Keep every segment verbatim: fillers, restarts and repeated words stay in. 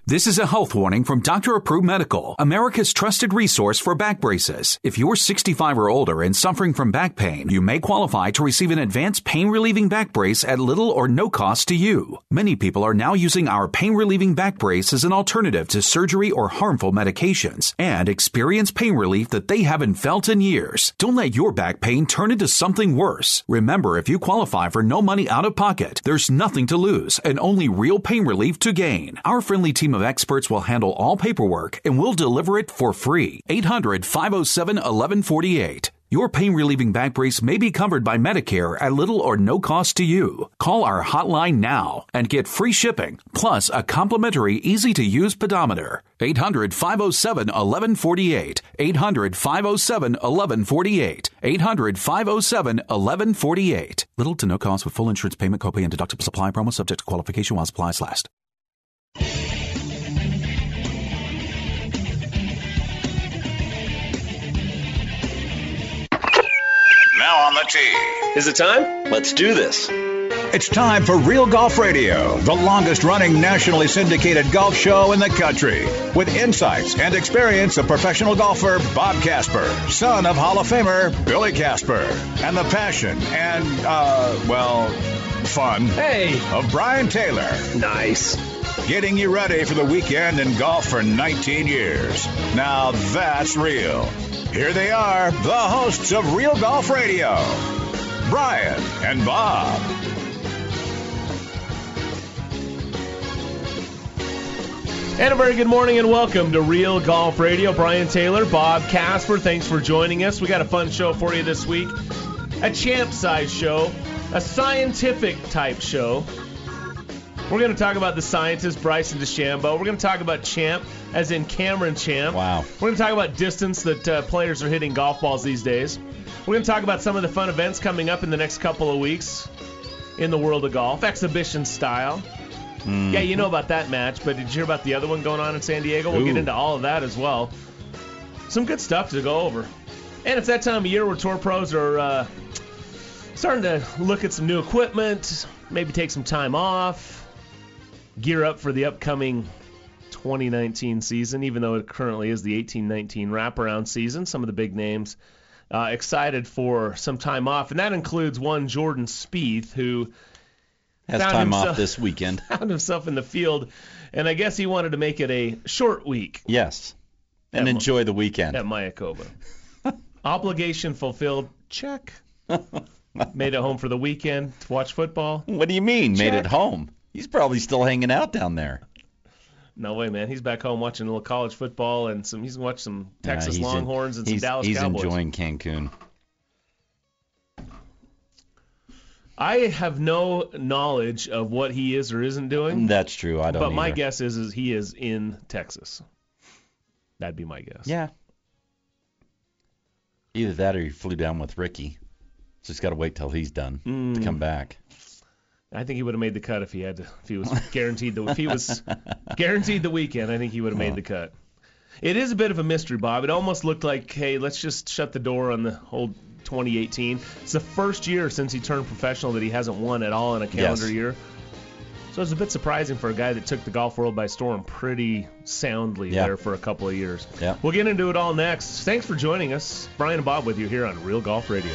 This is a health warning from Doctor Approved Medical, America's trusted resource for back braces. If you're sixty-five or older and suffering from back pain, you may qualify to receive an advanced pain-relieving back brace at little or no cost to you. Many people are now using our pain-relieving back brace as an alternative to surgery or harmful medications and experience pain relief that they haven't felt in years. Don't let your back pain turn into something worse. Remember, if you qualify for no money out of pocket, there's nothing to lose and only real pain relief to gain. Our friendly team of experts will handle all paperwork and will deliver it for free. eight hundred, five oh seven, eleven forty-eight. Your pain-relieving back brace may be covered by Medicare at little or no cost to you. Call our hotline now and get free shipping, plus a complimentary, easy-to-use pedometer. eight hundred, five oh seven, eleven forty-eight. eight hundred, five oh seven, eleven forty-eight. eight hundred, five oh seven, eleven forty-eight. Little to no cost with full insurance payment, copay, and deductible supply promo subject to qualification while supplies last. Now on the tee. Is it time? Let's do this. It's time for Real Golf Radio, the longest-running nationally syndicated golf show in the country. With insights and experience of professional golfer Bob Casper, son of Hall of Famer Billy Casper, and the passion and, uh, well, fun Hey. of Brian Taylor. Nice. Getting you ready for the weekend in golf for nineteen years. Now that's real. Here they are, the hosts of Real Golf Radio, Brian and Bob. And a very good morning and welcome to Real Golf Radio. Brian Taylor, Bob Casper, thanks for joining us. We got a fun show for you this week. A champ-size show, a scientific type show. We're going to talk about the scientist, Bryson DeChambeau. We're going to talk about Champ, as in Cameron Champ. Wow. We're going to talk about distance that uh, players are hitting golf balls these days. We're going to talk about some of the fun events coming up in the next couple of weeks in the world of golf, exhibition style. Mm. Yeah, you know about that match, but did you hear about the other one going on in San Diego? We'll Ooh. get into all of that as well. Some good stuff to go over. And it's that time of year where tour pros are uh, starting to look at some new equipment, maybe take some time off, gear up for the upcoming twenty nineteen season, even though it currently is the eighteen nineteen wraparound season. Some of the big names uh, excited for some time off, and that includes one Jordan Spieth, who has found time himself, off this weekend. Found himself in the field, and I guess he wanted to make it a short week. Yes, and at enjoy the weekend. At Mayakoba. Obligation fulfilled, check. Made it home for the weekend to watch football. What do you mean, Check. made it home? He's probably still hanging out down there. No way, man. He's back home watching a little college football and some. He's watched some Texas uh, Longhorns in, and some he's, Dallas he's Cowboys. He's enjoying Cancun. I have no knowledge of what he is or isn't doing. That's true. I don't. But my either. guess is, is he is in Texas. That'd be my guess. Yeah. Either that or he flew down with Ricky. Just got to wait till he's done Mm. to come back. I think he would have made the cut if he had to. If he was guaranteed the if he was guaranteed the weekend. I think he would have made Oh. the cut. It is a bit of a mystery, Bob. It almost looked like, hey, let's just shut the door on the whole twenty eighteen. It's the first year since he turned professional that he hasn't won at all in a calendar Yes. year. So it's a bit surprising for a guy that took the golf world by storm pretty soundly Yeah. there for a couple of years. Yeah. We'll get into it all next. Thanks for joining us. Brian and Bob with you here on Real Golf Radio.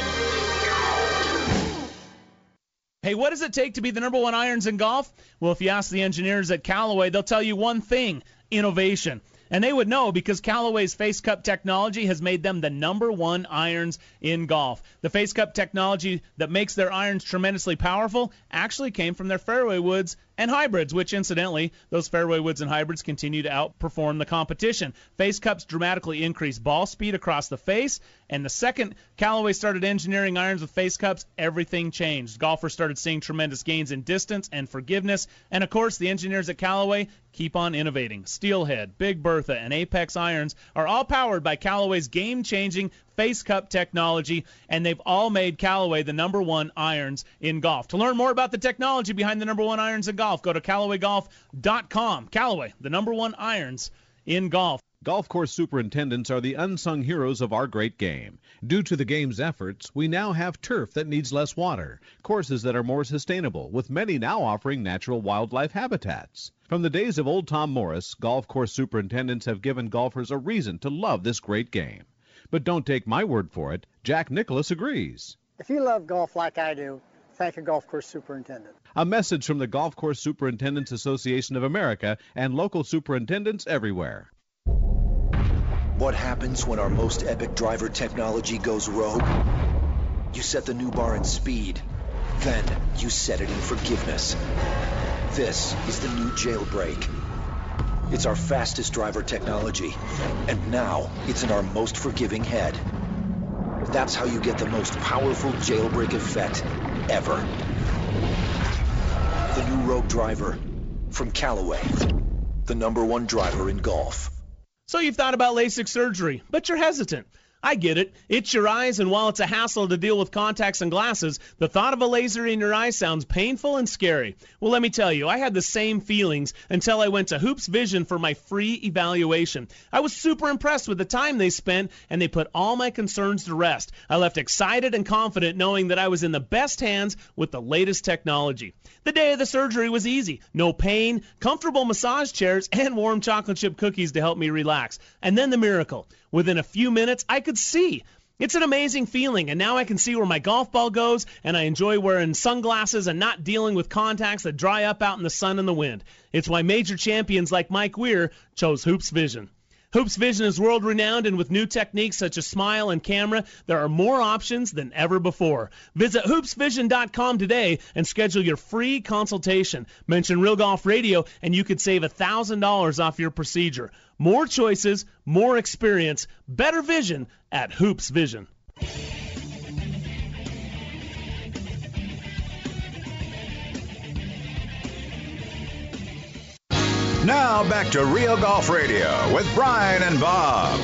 Hey, what does it take to be the number one irons in golf? Well, if you ask the engineers at Callaway, they'll tell you one thing: innovation. And they would know because Callaway's Face Cup technology has made them the number one irons in golf. The Face Cup technology that makes their irons tremendously powerful actually came from their fairway woods and hybrids, which incidentally, those fairway woods and hybrids continue to outperform the competition. Face Cups dramatically increase ball speed across the face, and the second Callaway started engineering irons with Face Cups, everything changed. Golfers started seeing tremendous gains in distance and forgiveness, and of course, the engineers at Callaway keep on innovating. Steelhead, Big Bertha, and Apex irons are all powered by Callaway's game-changing Face Cup technology, and they've all made Callaway the number one irons in golf. To learn more about the technology behind the number one irons in golf, go to Callaway Golf dot com. Callaway, the number one irons in golf. Golf course superintendents are the unsung heroes of our great game. Due to the game's efforts, we now have turf that needs less water, courses that are more sustainable, with many now offering natural wildlife habitats. From the days of old Tom Morris, golf course superintendents have given golfers a reason to love this great game. But don't take my word for it. Jack Nicklaus agrees. If you love golf like I do, thank a golf course superintendent. A message from the Golf Course Superintendents Association of America and local superintendents everywhere. What happens when our most epic driver technology goes rogue? You set the new bar in speed. Then you set it in forgiveness. This is the new Jailbreak. It's our fastest driver technology, and now it's in our most forgiving head. That's how you get the most powerful jailbreak effect ever. The new Rogue driver from Callaway, the number one driver in golf. So you've thought about LASIK surgery, but you're hesitant. I get it. It's your eyes, and while it's a hassle to deal with contacts and glasses, the thought of a laser in your eye sounds painful and scary. Well, let me tell you, I had the same feelings until I went to Hoops Vision for my free evaluation. I was super impressed with the time they spent, and they put all my concerns to rest. I left excited and confident knowing that I was in the best hands with the latest technology. The day of the surgery was easy. No pain, comfortable massage chairs, and warm chocolate chip cookies to help me relax. And then the miracle. Within a few minutes, I could see. It's an amazing feeling, and now I can see where my golf ball goes, and I enjoy wearing sunglasses and not dealing with contacts that dry up out in the sun and the wind. It's why major champions like Mike Weir chose Hoops Vision. Hoops Vision is world-renowned, and with new techniques such as Smile and Camera, there are more options than ever before. Visit hoops vision dot com today and schedule your free consultation. Mention Real Golf Radio, and you could save one thousand dollars off your procedure. More choices, more experience, better vision at Hoops Vision. Now back to Real Golf Radio with Brian and Bob.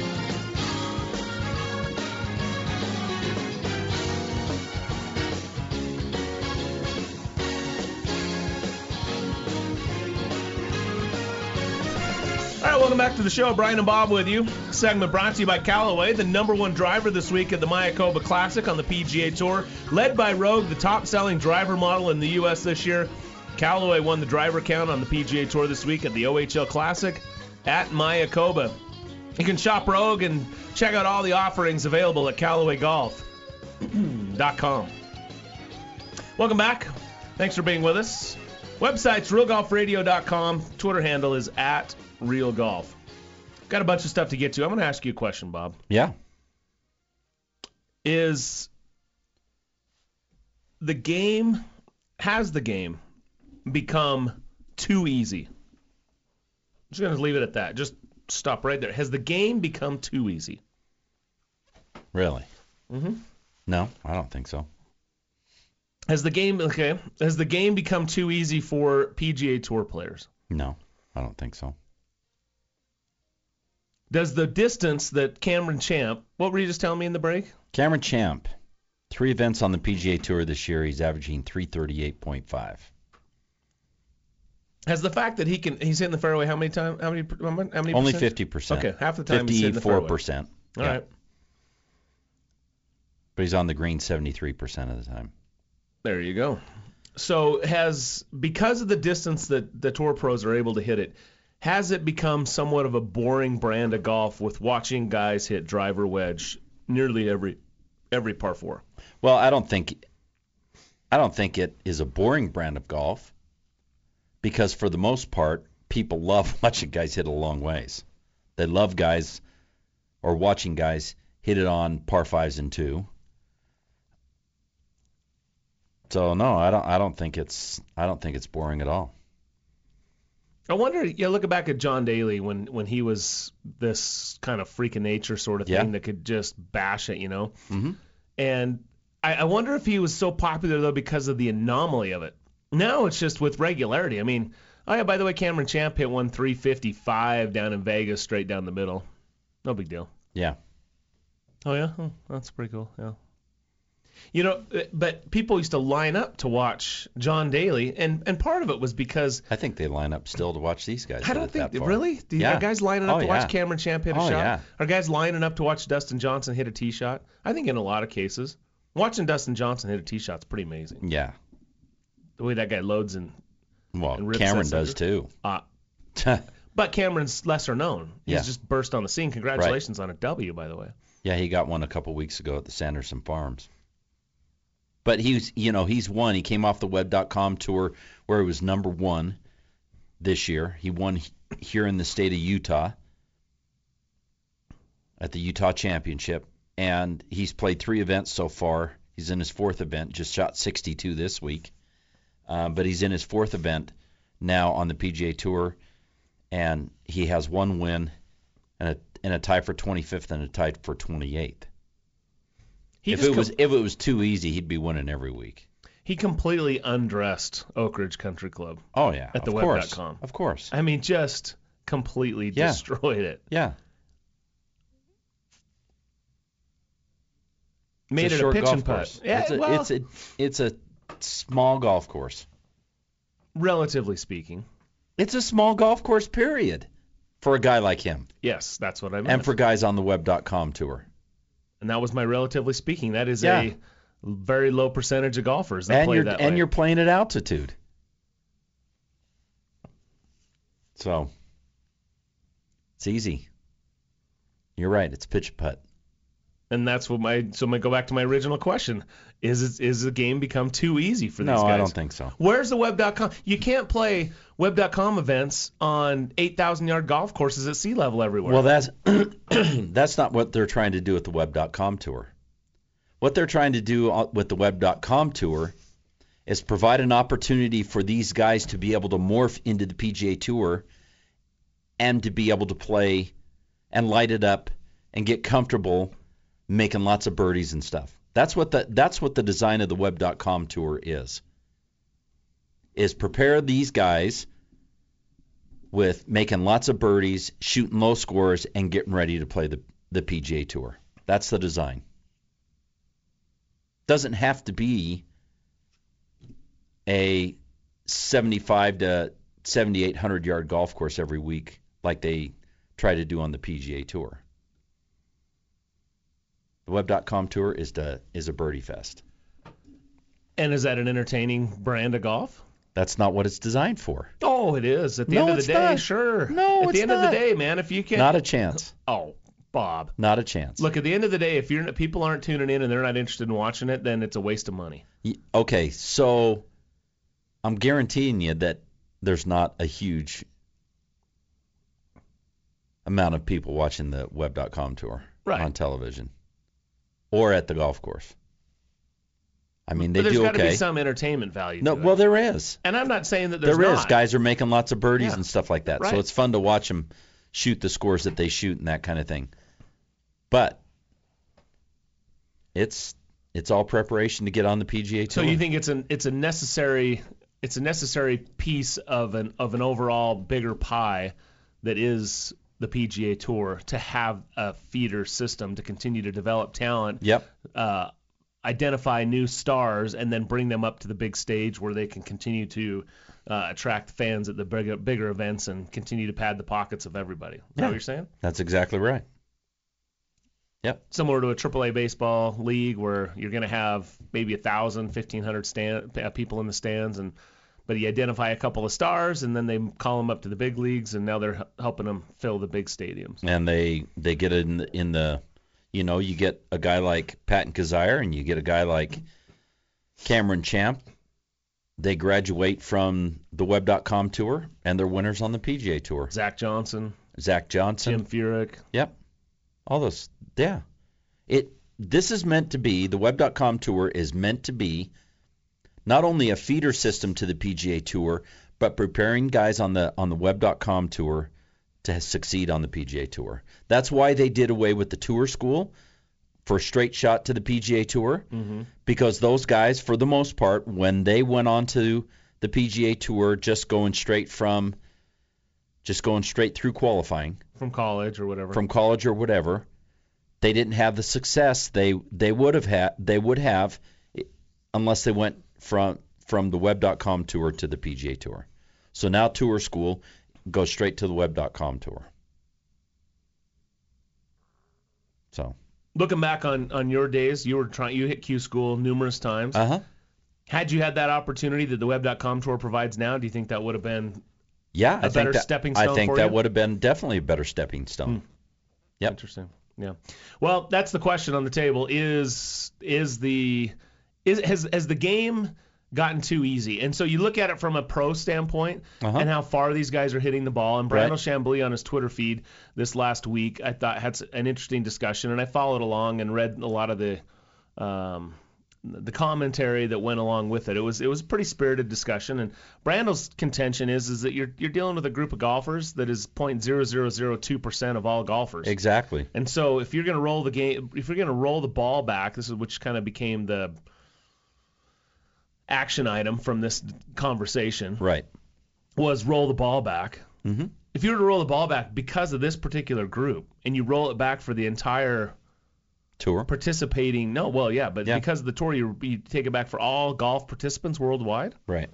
All right, welcome back to the show. Brian and Bob with you. Segment brought to you by Callaway, the number one driver this week at the Mayakoba Classic on the P G A Tour. Led by Rogue, the top-selling driver model in the U S this year. Callaway won the driver count on the P G A Tour this week at the O H L Classic at Mayakoba. You can shop Rogue and check out all the offerings available at Callaway Golf dot com. Welcome back. Thanks for being with us. Website's real golf radio dot com. Twitter handle is at realgolf. Got a bunch of stuff to get to. I'm going to ask you a question, Bob. Yeah. Is the game, has the game become too easy? I'm just going to leave it at that. Just stop right there. Has the game become too easy? Really? Mm-hmm. No, I don't think so. Has the game okay? Has the game become too easy for P G A Tour players? No, I don't think so. Does the distance that Cameron Champ, what were you just telling me in the break? Cameron Champ, three events on the P G A Tour this year. He's averaging three thirty-eight point five. Has the fact that he can he's hitting the fairway how many times? How many? How many? Only percent? fifty percent. Okay, half the time he's hitting the fairway. fifty-four percent. All yeah. right. But he's on the green seventy-three percent of the time. There you go. So has, because of the distance that the tour pros are able to hit it, has it become somewhat of a boring brand of golf with watching guys hit driver wedge nearly every every par four? Well, I don't think I don't think it is a boring brand of golf because for the most part, people love watching guys hit it a long ways. They love guys or watching guys hit it on par fives and two. So no, I don't. I don't think it's. I don't think it's boring at all. I wonder. Yeah, looking back at John Daly when when he was this kind of freak of nature sort of Yeah. thing that could just bash it, you know. Mm-hmm. And I, I wonder if he was so popular though because of the anomaly of it. Now it's just with regularity. I mean, oh yeah. By the way, Cameron Champ hit one three fifty-five down in Vegas, straight down the middle. No big deal. Yeah. Oh yeah, oh, that's pretty cool. Yeah. You know, but people used to line up to watch John Daly, and, and part of it was because I think they line up still to watch these guys. I don't think that far. really. Do you, Yeah. Are guys lining up Oh, to yeah. watch Cameron Champ hit a Oh, shot? yeah. Are guys lining up to watch Dustin Johnson hit a tee shot? I think in a lot of cases, watching Dustin Johnson hit a tee shot's pretty amazing. Yeah. The way that guy loads and Well, and rips Cameron that does sucker. too. Uh, but Cameron's lesser known. He's Yeah. just burst on the scene. Congratulations on a W, by the way. Yeah, he got one a couple weeks ago at the Sanderson Farms. But he's, you know, he's won. He came off the web dot com tour where he was number one this year. He won he- here in the state of Utah at the Utah Championship. And he's played three events so far. He's in his fourth event, just shot sixty-two this week. Um, but he's in his fourth event now on the P G A Tour. And he has one win and a, and a tie for twenty-fifth and a tie for twenty-eighth. He If just it was com- if it was too easy, he'd be winning every week. he completely undressed Oak Ridge Country Club. Oh yeah, At the of web course, dot com. of course. I mean, just completely Yeah. destroyed it. Yeah, Made it's it a short pitch golf and putt. course. Yeah, it's a, well, it's a it's a small golf course. relatively speaking. It's a small golf course, period, for a guy like him, Yes, that's what I meant. and for guys on the web dot com tour. And that was my relatively speaking. That is Yeah. a very low percentage of golfers that And play you're that and way. you're playing at altitude. So it's easy. You're right. It's pitch putt. And that's what my so I'm gonna go back to my original question: Is it, is the game become too easy for these No, guys? I don't think so. Where's the web dot com? You can't play web dot com events on eight thousand yard golf courses at sea level everywhere. Well, that's that's not what they're trying to do with the web dot com tour. What they're trying to do on- with the web dot com tour is provide an opportunity for these guys to be able to morph into the P G A Tour and to be able to play and light it up and get comfortable making lots of birdies and stuff. That's what the that's what the design of the web dot com tour is. Is prepare these guys with making lots of birdies, shooting low scores, and getting ready to play the, the P G A Tour. That's the design. Doesn't have to be a seventy-five to seventy-eight hundred yard golf course every week like they try to do on the P G A Tour. The web dot com tour is the is a birdie fest. and is that an entertaining brand of golf? That's not what it's designed for. Oh, it is. At the No, end of the it's day, not. sure. No, At it's the end not. of the day, man, if you can Not a chance. Oh, Bob. Not a chance. Look, at the end of the day, if you're people aren't tuning in and they're not interested in watching it, then it's a waste of money. Y- Okay, so I'm guaranteeing you that there's not a huge amount of people watching the web dot com tour Right. on television or at the golf course. I mean, they but there's do got to okay. be some entertainment value No, to it. well, there is. And I'm not saying that there's There is. not. Guys are making lots of birdies Yeah. and stuff like that. Right. So it's fun to watch them shoot the scores that they shoot and that kind of thing. But it's it's all preparation to get on the P G A So Tour. you think it's an it's a necessary it's a necessary piece of an of an overall bigger pie that is the P G A Tour to have a feeder system to continue to develop talent, Yep. uh, identify new stars, and then bring them up to the big stage where they can continue to uh, attract fans at the bigger bigger events and continue to pad the pockets of everybody. Is that Yeah. what you're saying? That's exactly right. Yep. Similar to a triple A baseball league where you're going to have maybe one thousand, fifteen hundred stand, uh, people in the stands, and but you identify a couple of stars, and then they call them up to the big leagues, and now they're h- helping them fill the big stadiums. And they they get it in the, in the you know, you get a guy like Patton Kizzire and you get a guy like Cameron Champ. They graduate from the web dot com tour and they're winners on the P G A Tour. Zach Johnson, Zach Johnson. Jim Furyk. Yep. All those. Yeah. It. This is meant to be, the web dot com tour is meant to be not only a feeder system to the P G A Tour, but preparing guys on the on the web dot com tour to succeed on the P G A Tour. That's why they did away with the tour school for a straight shot to the P G A Tour, Mm-hmm. because those guys, for the most part, when they went on to the P G A Tour, just going straight from, just going straight through qualifying, From college or whatever. from college or whatever, they didn't have the success they they would have had they would have unless they went from from the web dot com tour to the P G A Tour. So now Tour School goes straight to the web dot com tour. So looking back on, on your days, you were trying you hit Q School numerous times. Uh-huh. Had you had that opportunity that the web dot com tour provides now, do you think that would have been yeah, a I better think that, stepping stone I think for that you? would have been definitely a better stepping stone. Hmm. Yep. Interesting. Yeah. Well, that's the question on the table. Is is the is has has the game gotten too easy? And so you look at it from a pro standpoint Uh-huh. and how far these guys are hitting the ball. And Brandel Right. Chambly on his Twitter feed this last week, I thought had an interesting discussion, and I followed along and read a lot of the um, the commentary that went along with it. It was it was a pretty spirited discussion, and Brandel's contention is is that you're you're dealing with a group of golfers that is zero point zero zero zero two percent of all golfers. Exactly. And so if you're going to roll the game, if you're going to roll the ball back, this is which kind of became the action item from this conversation. Right. Was roll the ball back. Mm-hmm. If you were to roll the ball back because of this particular group, and you roll it back for the entire Tour. participating, no, well, yeah, but Yeah. because of the tour, you, you take it back for all golf participants worldwide. Right.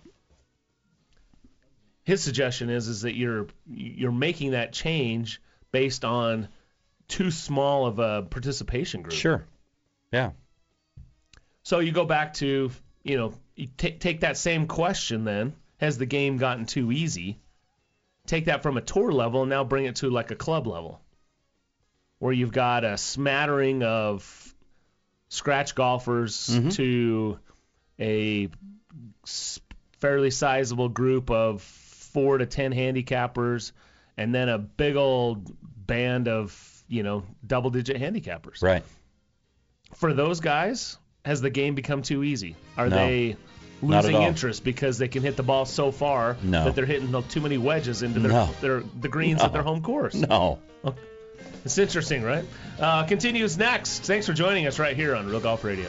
His suggestion is is that you're you're making that change based on too small of a participation group. Sure. Yeah. So you go back to, you know, you t- take that same question then, has the game gotten too easy? Take that from a tour level and now bring it to like a club level, where you've got a smattering of scratch golfers Mm-hmm. to a s- fairly sizable group of four to ten handicappers, and then a big old band of, you know, double-digit handicappers. Right. For those guys, has the game become too easy? Are No. they Not at losing all. interest because they can hit the ball so far No. that they're hitting the- too many wedges into their, No. their the greens No. at their home course? No. It's interesting, right? Uh, continues next. Thanks for joining us right here on Real Golf Radio.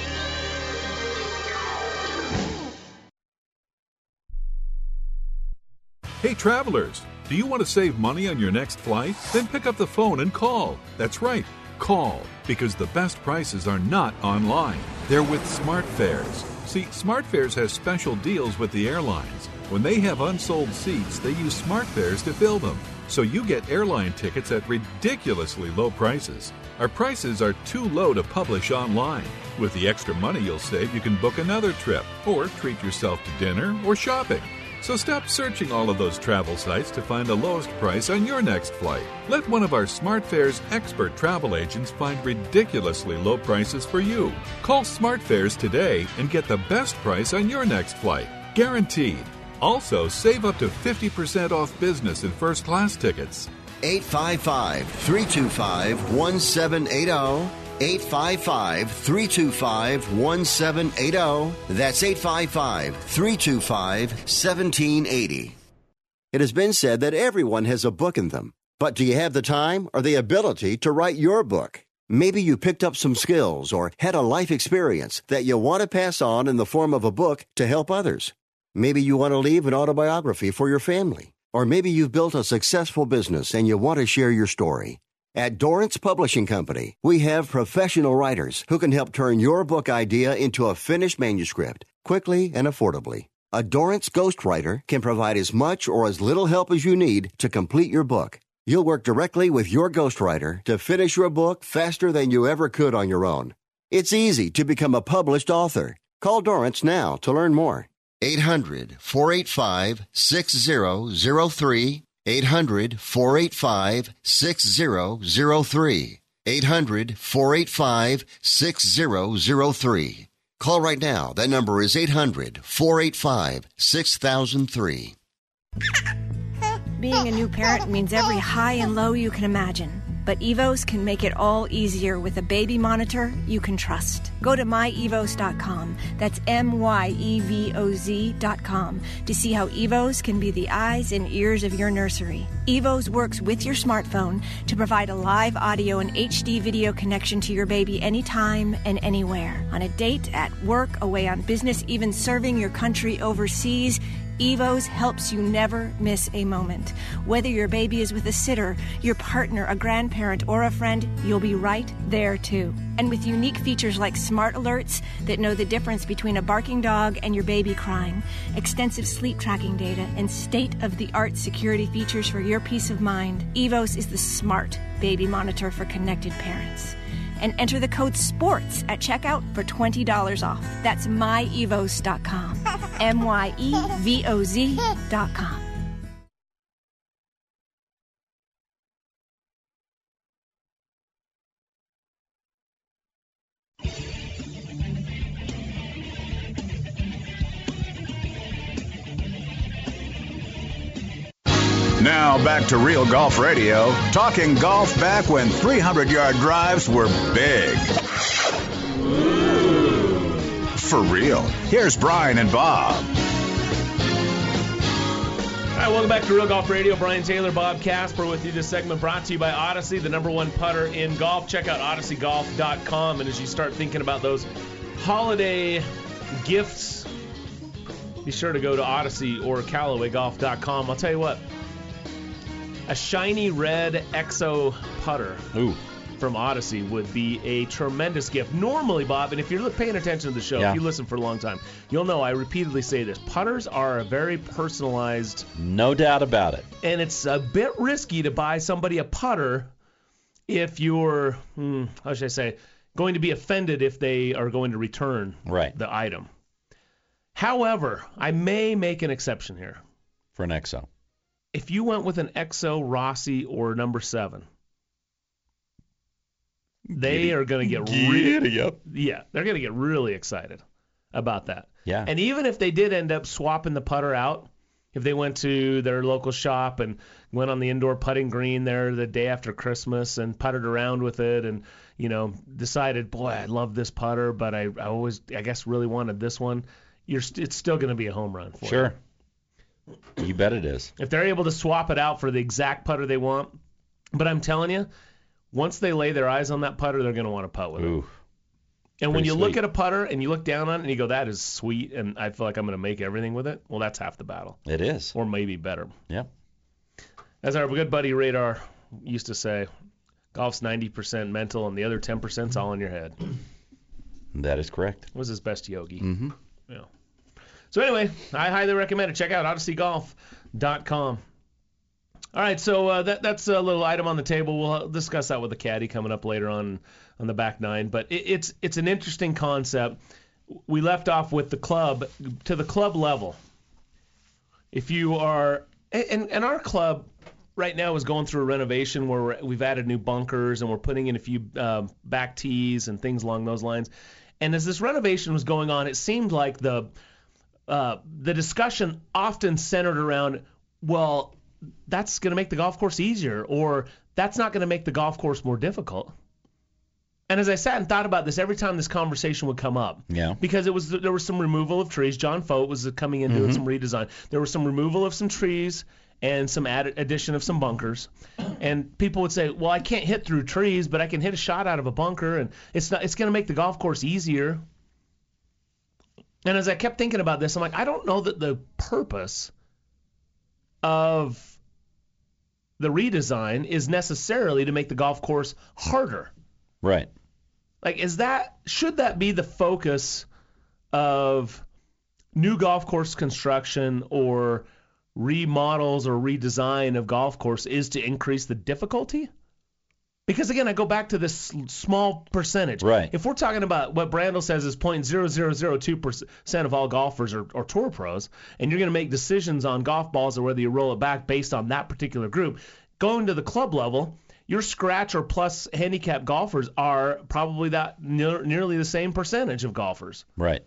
Hey travelers, do you want to save money on your next flight? Then pick up the phone and call. That's right, call, because the best prices are not online. They're with SmartFares. See, SmartFares has special deals with the airlines. When they have unsold seats, they use SmartFares to fill them. So you get airline tickets at ridiculously low prices. Our prices are too low to publish online. With the extra money you'll save, you can book another trip or treat yourself to dinner or shopping. So stop searching all of those travel sites to find the lowest price on your next flight. Let one of our SmartFares expert travel agents find ridiculously low prices for you. Call SmartFares today and get the best price on your next flight. Guaranteed. Also, save up to fifty percent off business and first class tickets. eight five five, three two five, one seven eight zero. eight five five, three two five, one seven eight zero. That's eight five five, three two five, one seven eight zero. It has been said that everyone has a book in them. But do you have the time or the ability to write your book? Maybe you picked up some skills or had a life experience that you want to pass on in the form of a book to help others. Maybe you want to leave an autobiography for your family. Or maybe you've built a successful business and you want to share your story. At Dorrance Publishing Company, we have professional writers who can help turn your book idea into a finished manuscript quickly and affordably. A Dorrance ghostwriter can provide as much or as little help as you need to complete your book. You'll work directly with your ghostwriter to finish your book faster than you ever could on your own. It's easy to become a published author. Call Dorrance now to learn more. eight hundred, four eight five, six zero zero three. eight hundred, four eight five, six zero zero three. eight hundred, four eight five, six zero zero three. Call right now. That number is eight hundred, four eight five, six thousand three. Being a new parent means every high and low you can imagine. But Evos can make it all easier with a baby monitor you can trust. Go to my evos dot com, that's M Y E V O Z dot com, to see how Evos can be the eyes and ears of your nursery. Evos works with your smartphone to provide a live audio and H D video connection to your baby anytime and anywhere. On a date, at work, away on business, even serving your country overseas, Evos helps you never miss a moment. Whether your baby is with a sitter, your partner, a grandparent, or a friend, you'll be right there too. And with unique features like smart alerts that know the difference between a barking dog and your baby crying, extensive sleep tracking data, and state-of-the-art security features for your peace of mind, Evos is the smart baby monitor for connected parents. And enter the code SPORTS at checkout for twenty dollars off. That's my evos dot com. M Y E V O Z dot com. Now back to Real Golf Radio, talking golf back when three hundred yard drives were big. For real. Here's Brian and Bob. All right, welcome back to Real Golf Radio. Brian Taylor, Bob Casper with you. This segment brought to you by Odyssey, the number one putter in golf. Check out odyssey golf dot com. And as you start thinking about those holiday gifts, be sure to go to Odyssey or Callaway golf dot com. I'll tell you what. A shiny red Exo putter Ooh. from Odyssey would be a tremendous gift. Normally, Bob, and if you're paying attention to the show, yeah. if you listen for a long time, you'll know I repeatedly say this. Putters are a very personalized. No doubt about it. And it's a bit risky to buy somebody a putter if you're, hmm, how should I say, going to be offended if they are going to return right. the item. However, I may make an exception here. For an Exo. If you went with an Exo, Rossi, or number seven, they Giddy. are going to get really, up. yeah, they're going to get really excited about that. Yeah. And even if they did end up swapping the putter out, if they went to their local shop and went on the indoor putting green there the day after Christmas and putted around with it and, you know, decided, boy, I love this putter, but I, I always, I guess, really wanted this one, you're st- it's still going to be a home run for sure. you. Sure. You bet it is. If they're able to swap it out for the exact putter they want, but I'm telling you, once they lay their eyes on that putter, they're going to want to putt with Ooh, it. And when you sweet. look at a putter and you look down on it and you go, that is sweet, and I feel like I'm going to make everything with it, well, that's half the battle. It is. Or maybe better. Yep. As our good buddy Radar used to say, golf's ninety percent mental and the other ten percent is all in your head. That is correct. Was his best yogi. Mm-hmm. Yeah. So anyway, I highly recommend it. Check out odyssey golf dot com. All right, so uh, that that's a little item on the table. We'll discuss that with the caddy coming up later on on the back nine. But it, it's it's an interesting concept. We left off with the club to the club level. If you are, and and our club right now is going through a renovation where we're, we've added new bunkers and we're putting in a few uh, back tees and things along those lines. And as this renovation was going on, it seemed like the Uh, the discussion often centered around, well, that's going to make the golf course easier, or that's not going to make the golf course more difficult. And as I sat and thought about this, every time this conversation would come up, yeah, because it was there was some removal of trees. John Fote was coming in doing mm-hmm. some redesign. There was some removal of some trees and some added addition of some bunkers. And people would say, well, I can't hit through trees, but I can hit a shot out of a bunker, and it's not it's going to make the golf course easier. And as I kept thinking about this, I'm like, I don't know that the purpose of the redesign is necessarily to make the golf course harder. Right. Like, is that, should that be the focus of new golf course construction or remodels or redesign of golf course is to increase the difficulty? Because, again, I go back to this small percentage. Right. If we're talking about what Brandel says is zero point zero zero zero two percent of all golfers are, are tour pros, and you're going to make decisions on golf balls or whether you roll it back based on that particular group, going to the club level, your scratch or plus handicap golfers are probably that ne- nearly the same percentage of golfers. Right.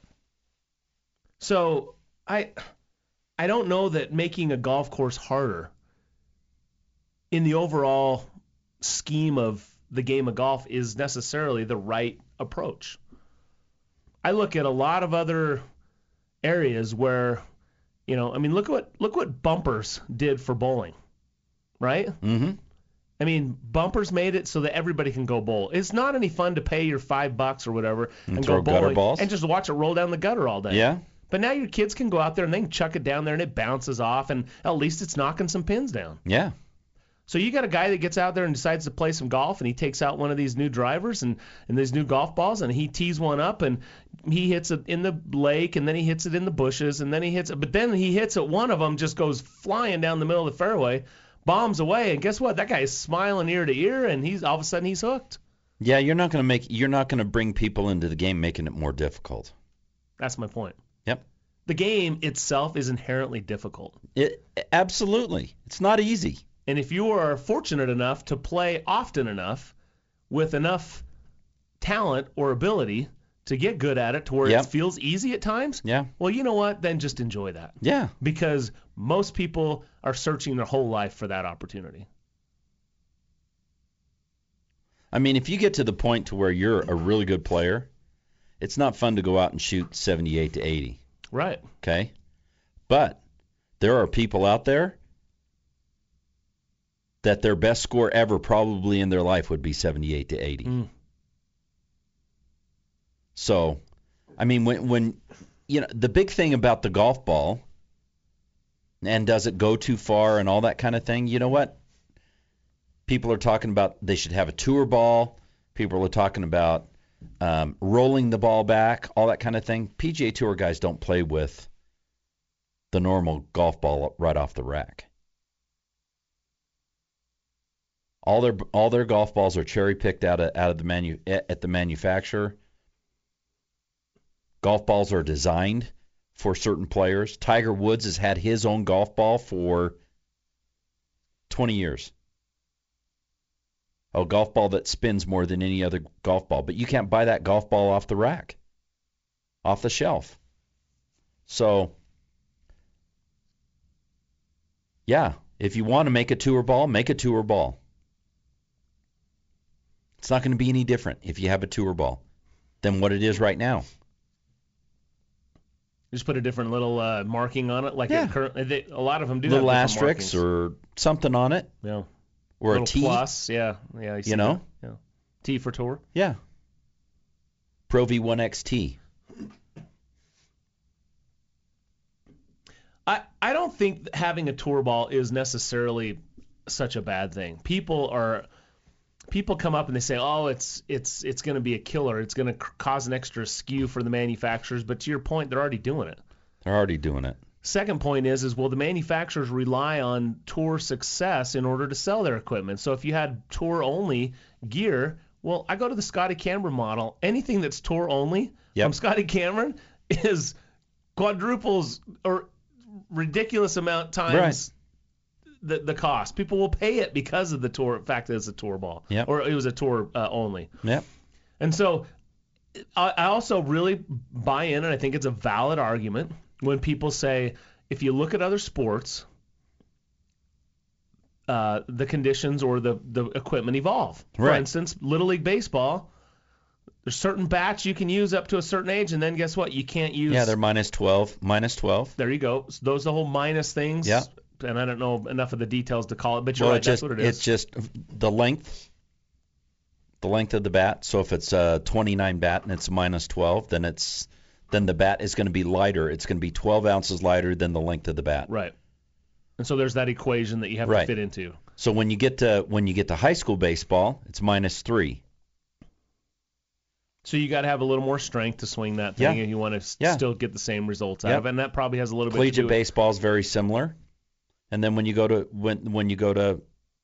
So I, I don't know that making a golf course harder in the overall scheme of the game of golf is necessarily the right approach. I look at a lot of other areas where, you know, I mean, look at what look what bumpers did for bowling, right? Mm-hmm. I mean, bumpers made it so that everybody can go bowl. It's not any fun to pay your five bucks or whatever and, and go throw gutter bowling balls and just watch it roll down the gutter all day. Yeah. But now your kids can go out there and they can chuck it down there and it bounces off, and at least it's knocking some pins down. Yeah. So you got a guy that gets out there and decides to play some golf, and he takes out one of these new drivers and, and these new golf balls, and he tees one up, and he hits it in the lake, and then he hits it in the bushes, and then he hits it. But then he hits it, one of them just goes flying down the middle of the fairway, bombs away, and guess what? That guy is smiling ear to ear, and he's all of a sudden he's hooked. Yeah, you're not going to make you're not going to bring people into the game making it more difficult. That's my point. Yep. The game itself is inherently difficult. It absolutely. It's not easy. And if you are fortunate enough to play often enough with enough talent or ability to get good at it to where Yep. it feels easy at times, Yeah. well, you know what? Then just enjoy that. Yeah. Because most people are searching their whole life for that opportunity. I mean, if you get to the point to where you're a really good player, it's not fun to go out and shoot seventy-eight to eighty. Right. Okay? But there are people out there that their best score ever probably in their life would be seventy-eight to eighty. Mm. So, I mean, when, when, you know, the big thing about the golf ball, and does it go too far and all that kind of thing, you know what? People are talking about they should have a tour ball. People are talking about um, rolling the ball back, all that kind of thing. P G A Tour guys don't play with the normal golf ball right off the rack. All their all their golf balls are cherry picked out of out of the manu at the manufacturer. Golf balls are designed for certain players. Tiger Woods has had his own golf ball for twenty years. A golf ball that spins more than any other golf ball, but you can't buy that golf ball off the rack, off the shelf. So, yeah, if you want to make a tour ball, make a tour ball. It's not going to be any different if you have a tour ball than what it is right now. Just put a different little uh, marking on it, like Yeah. it currently. They, a lot of them do Little have different asterisks markings. or something on it. Yeah. Or little a T. plus, yeah, yeah. see You know? that. Yeah. T for tour. Yeah. Pro V one X T. I I don't think that having a tour ball is necessarily such a bad thing. People are people come up and they say, "Oh, it's it's it's going to be a killer. It's going to c- cause an extra skew for the manufacturers." But to your point, they're already doing it. They're already doing it. Second point is, is well, the manufacturers rely on tour success in order to sell their equipment. So if you had tour-only gear, well, I go to the Scotty Cameron model. Anything that's tour-only Yep. from Scotty Cameron is quadruples or ridiculous amount times the the cost. People will pay it because of the tour fact that it's a tour ball, Yep. or it was a tour uh, only. Yep. And so I, I also really buy in, and I think it's a valid argument when people say, if you look at other sports, uh, the conditions or the, the equipment evolve. For Right. instance, Little League Baseball, there's certain bats you can use up to a certain age, and then guess what? You can't use. Yeah, they're minus twelve. Minus twelve. There you go. So those are the whole minus things. Yeah. And I don't know enough of the details to call it, but you're Well, right. it just, that's what it is. It's just the length. The length of the bat. So if it's a twenty-nine bat and it's minus twelve, then it's then the bat is going to be lighter. It's going to be twelve ounces lighter than the length of the bat. Right. And so there's that equation that you have Right. to fit into. So when you get to when you get to high school baseball, it's minus three. So you got to have a little more strength to swing that thing, Yeah. and you want to Yeah. still get the same results out Yep. of it. And that probably has a little bit to Collegiate do with baseball is very similar. And then when you go to when when you go to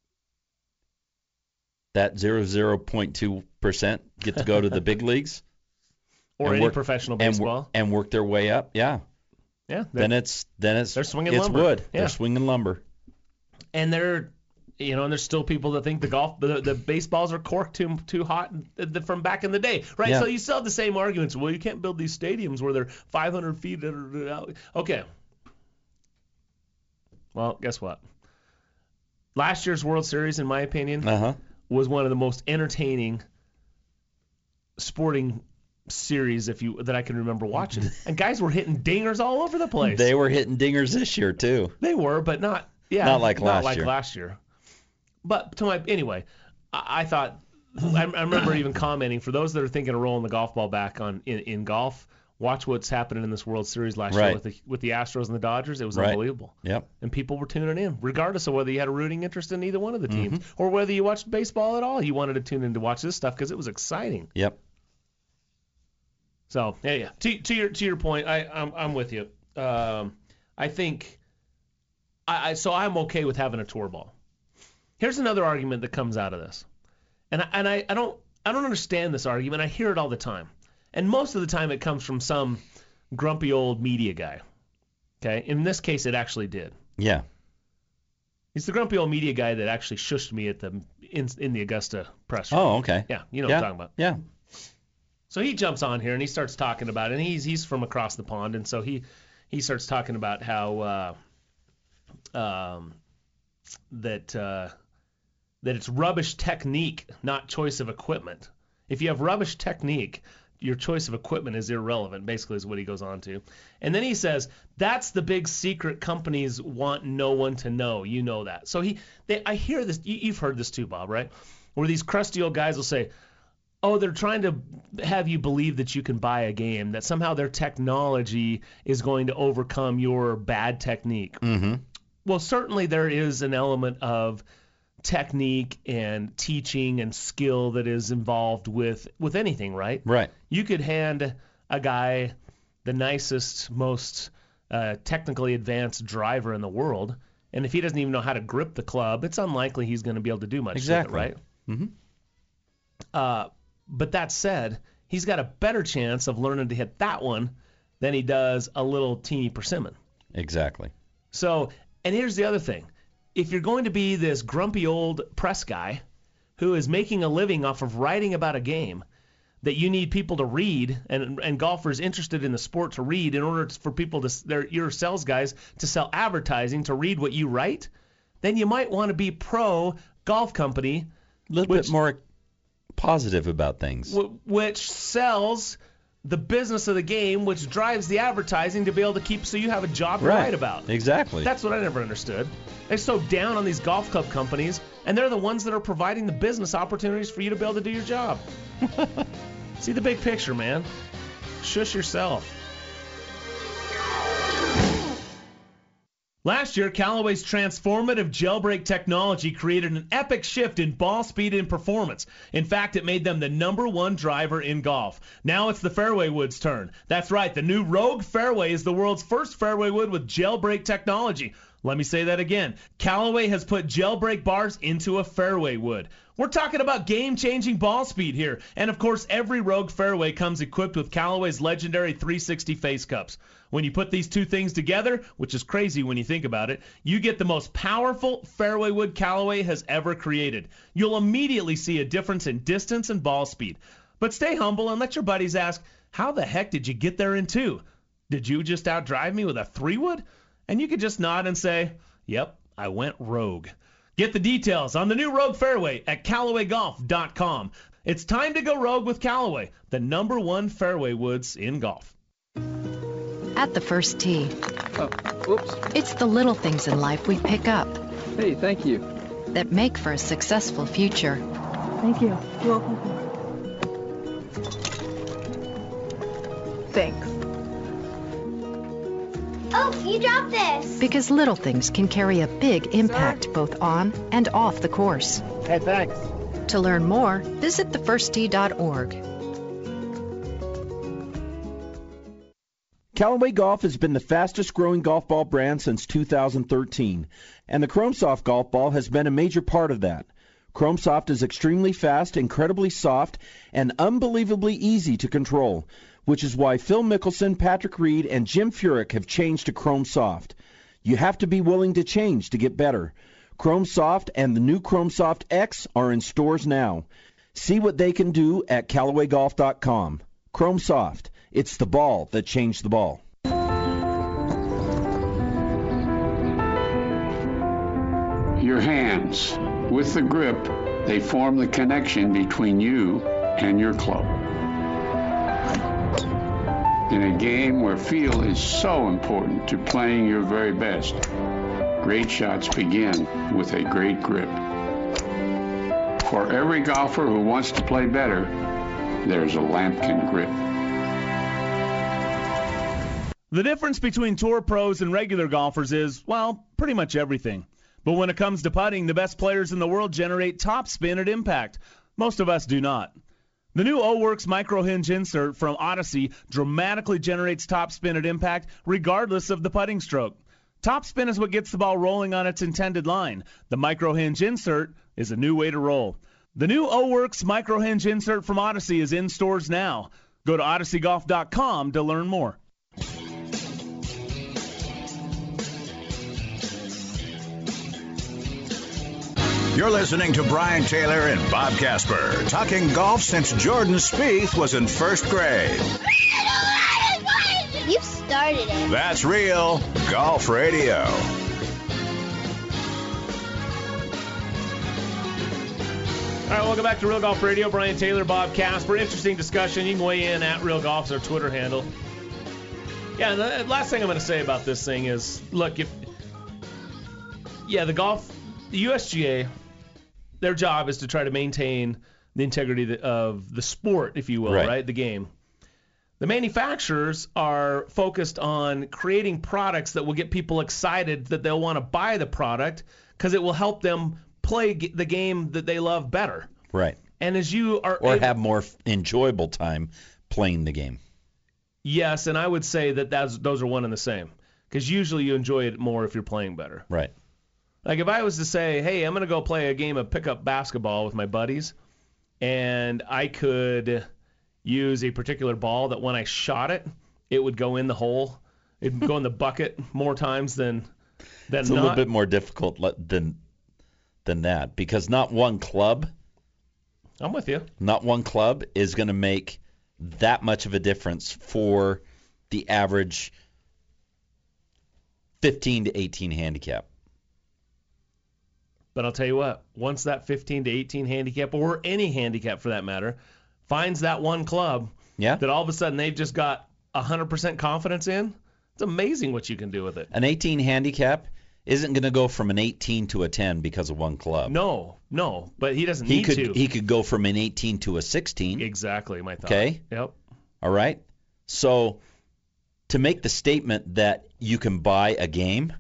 that zero zero point two percent get to go to the big leagues or and any work- professional and, baseball. wor- and work their way up. Yeah. yeah. Then it's then it's They're swinging it's lumber. wood. Yeah. They're swinging lumber. and they're, you know, and there's still people that think the golf, the, the baseballs are corked too too hot the, the, from back in the day, right? Yeah. So you still have the same arguments. Well, you can't build these stadiums where they're five hundred feet. Okay. Well, guess what? Last year's World Series, in my opinion, Uh-huh. was one of the most entertaining sporting series, if you that I can remember watching. And guys were hitting dingers all over the place. They were hitting dingers this year too. They were, but not yeah, Not like last not like year. last year. But to my anyway, I, I thought I, I remember even commenting for those that are thinking of rolling the golf ball back on in, in golf. Watch what's happening in this World Series last Right. year with the with the Astros and the Dodgers. It was Right. unbelievable. Yep. And people were tuning in, regardless of whether you had a rooting interest in either one of the teams Mm-hmm. or whether you watched baseball at all. You wanted to tune in to watch this stuff because it was exciting. Yep. So yeah, yeah. To, to your to your point, I I'm I'm with you. Um, I think I, I so I'm okay with having a tour ball. Here's another argument that comes out of this, and I, and I, I don't I don't understand this argument. I hear it all the time, and most of the time it comes from some grumpy old media guy. Okay, in this case, it actually did. Yeah. He's the grumpy old media guy that actually shushed me at the in, in the Augusta press room. Oh, okay. Yeah, you know yeah. what I'm talking about. Yeah. So he jumps on here and he starts talking about it. And he's he's from across the pond, and so he he starts talking about how uh, um, that uh, that it's rubbish technique, not choice of equipment. If you have rubbish technique, your choice of equipment is irrelevant, basically is what he goes on to. And then he says, that's the big secret companies want no one to know. You know that. So he, they, I hear this, you, you've heard this too, Bob, right? Where these crusty old guys will say, oh, they're trying to have you believe that you can buy a game, that somehow their technology is going to overcome your bad technique. Mm-hmm. Well, certainly there is an element of technique and teaching and skill that is involved with with anything, right? Right. You could hand a guy the nicest, most uh, technically advanced driver in the world, and if he doesn't even know how to grip the club, it's unlikely he's going to be able to do much Exactly. with it, right? Mm-hmm. Uh, but that said, he's got a better chance of learning to hit that one than he does a little teeny persimmon. Exactly. So, and here's the other thing. If you're going to be this grumpy old press guy who is making a living off of writing about a game that you need people to read and and golfers interested in the sport to read in order for people to, they're, your sales guys to sell advertising to read what you write, then you might want to be pro golf company. A little which, bit more positive about things. w- which sells the business of the game, which drives the advertising to be able to keep so you have a job to Right. write about. Exactly. That's what I never understood. They're so down on these golf club companies, and they're the ones that are providing the business opportunities for you to be able to do your job. See the big picture, man. Shush yourself. Last year, Callaway's transformative jailbreak technology created an epic shift in ball speed and performance. In fact, it made them the number one driver in golf. Now it's the fairway wood's turn. That's right, the new Rogue Fairway is the world's first fairway wood with jailbreak technology. Let me say that again. Callaway has put jailbreak bars into a fairway wood. We're talking about game-changing ball speed here. And of course, every Rogue Fairway comes equipped with Callaway's legendary three sixty face cups. When you put these two things together, which is crazy when you think about it, you get the most powerful fairway wood Callaway has ever created. You'll immediately see a difference in distance and ball speed. But stay humble and let your buddies ask, how the heck did you get there in two? Did you just outdrive me with a three wood? And you could just nod and say, yep, I went rogue. Get the details on the new Rogue Fairway at Callaway Golf dot com. It's time to go rogue with Callaway, the number one fairway woods in golf. At the first tee. Oh, whoops. It's the little things in life we pick up. Hey, thank you. That make for a successful future. Thank you. You're welcome. Thanks. Oh, you dropped this. Because little things can carry a big impact Sir? both on and off the course. Hey, thanks. To learn more, visit the first tee dot org. Callaway Golf has been the fastest growing golf ball brand since two thousand thirteen, and the ChromeSoft golf ball has been a major part of that. ChromeSoft is extremely fast, incredibly soft, and unbelievably easy to control, which is why Phil Mickelson, Patrick Reed, and Jim Furyk have changed to ChromeSoft. You have to be willing to change to get better. ChromeSoft and the new ChromeSoft X are in stores now. See what they can do at Callaway Golf dot com. ChromeSoft. It's the ball that changed the ball. Your hands. With the grip, they form the connection between you and your club. In a game where feel is so important to playing your very best, great shots begin with a great grip. For every golfer who wants to play better, there's a Lampkin grip. The difference between tour pros and regular golfers is, well, pretty much everything. But when it comes to putting, the best players in the world generate top spin at impact. Most of us do not. The new O-Works Micro Hinge insert from Odyssey dramatically generates top spin at impact regardless of the putting stroke. Top spin is what gets the ball rolling on its intended line. The Micro Hinge insert is a new way to roll. The new O-Works Micro Hinge insert from Odyssey is in stores now. Go to odyssey golf dot com to learn more. You're listening to Brian Taylor and Bob Casper, talking golf since Jordan Spieth was in first grade. You started it. That's Real Golf Radio. All right, welcome back to Real Golf Radio. Brian Taylor, Bob Casper. Interesting discussion. You can weigh in at Real Golf, our Twitter handle. Yeah, the last thing I'm going to say about this thing is, look, if yeah, the golf, the U S G A, their job is to try to maintain the integrity of the sport, if you will, right? right? The game. The manufacturers are focused on creating products that will get people excited that they'll want to buy the product because it will help them play the game that they love better. Right. And as you are or able, have more enjoyable time playing the game. Yes, and I would say that that's, those are one and the same because usually you enjoy it more if you're playing better. Right. Like if I was to say, hey, I'm going to go play a game of pickup basketball with my buddies, and I could use a particular ball that when I shot it, it would go in the hole. It would go in the bucket more times than than it's not. It's a little bit more difficult than than that because not one club. I'm with you. Not one club is going to make that much of a difference for the average fifteen to eighteen handicap. But I'll tell you what, once that fifteen to eighteen handicap, or any handicap for that matter, finds that one club yeah. that all of a sudden they've just got one hundred percent confidence in, it's amazing what you can do with it. An eighteen handicap isn't going to go from an eighteen to a ten because of one club. No, no, but he doesn't he need could, to. He could go from an eighteen to a sixteen. Exactly, my thought. Okay? Yep. All right? So to make the statement that you can buy a game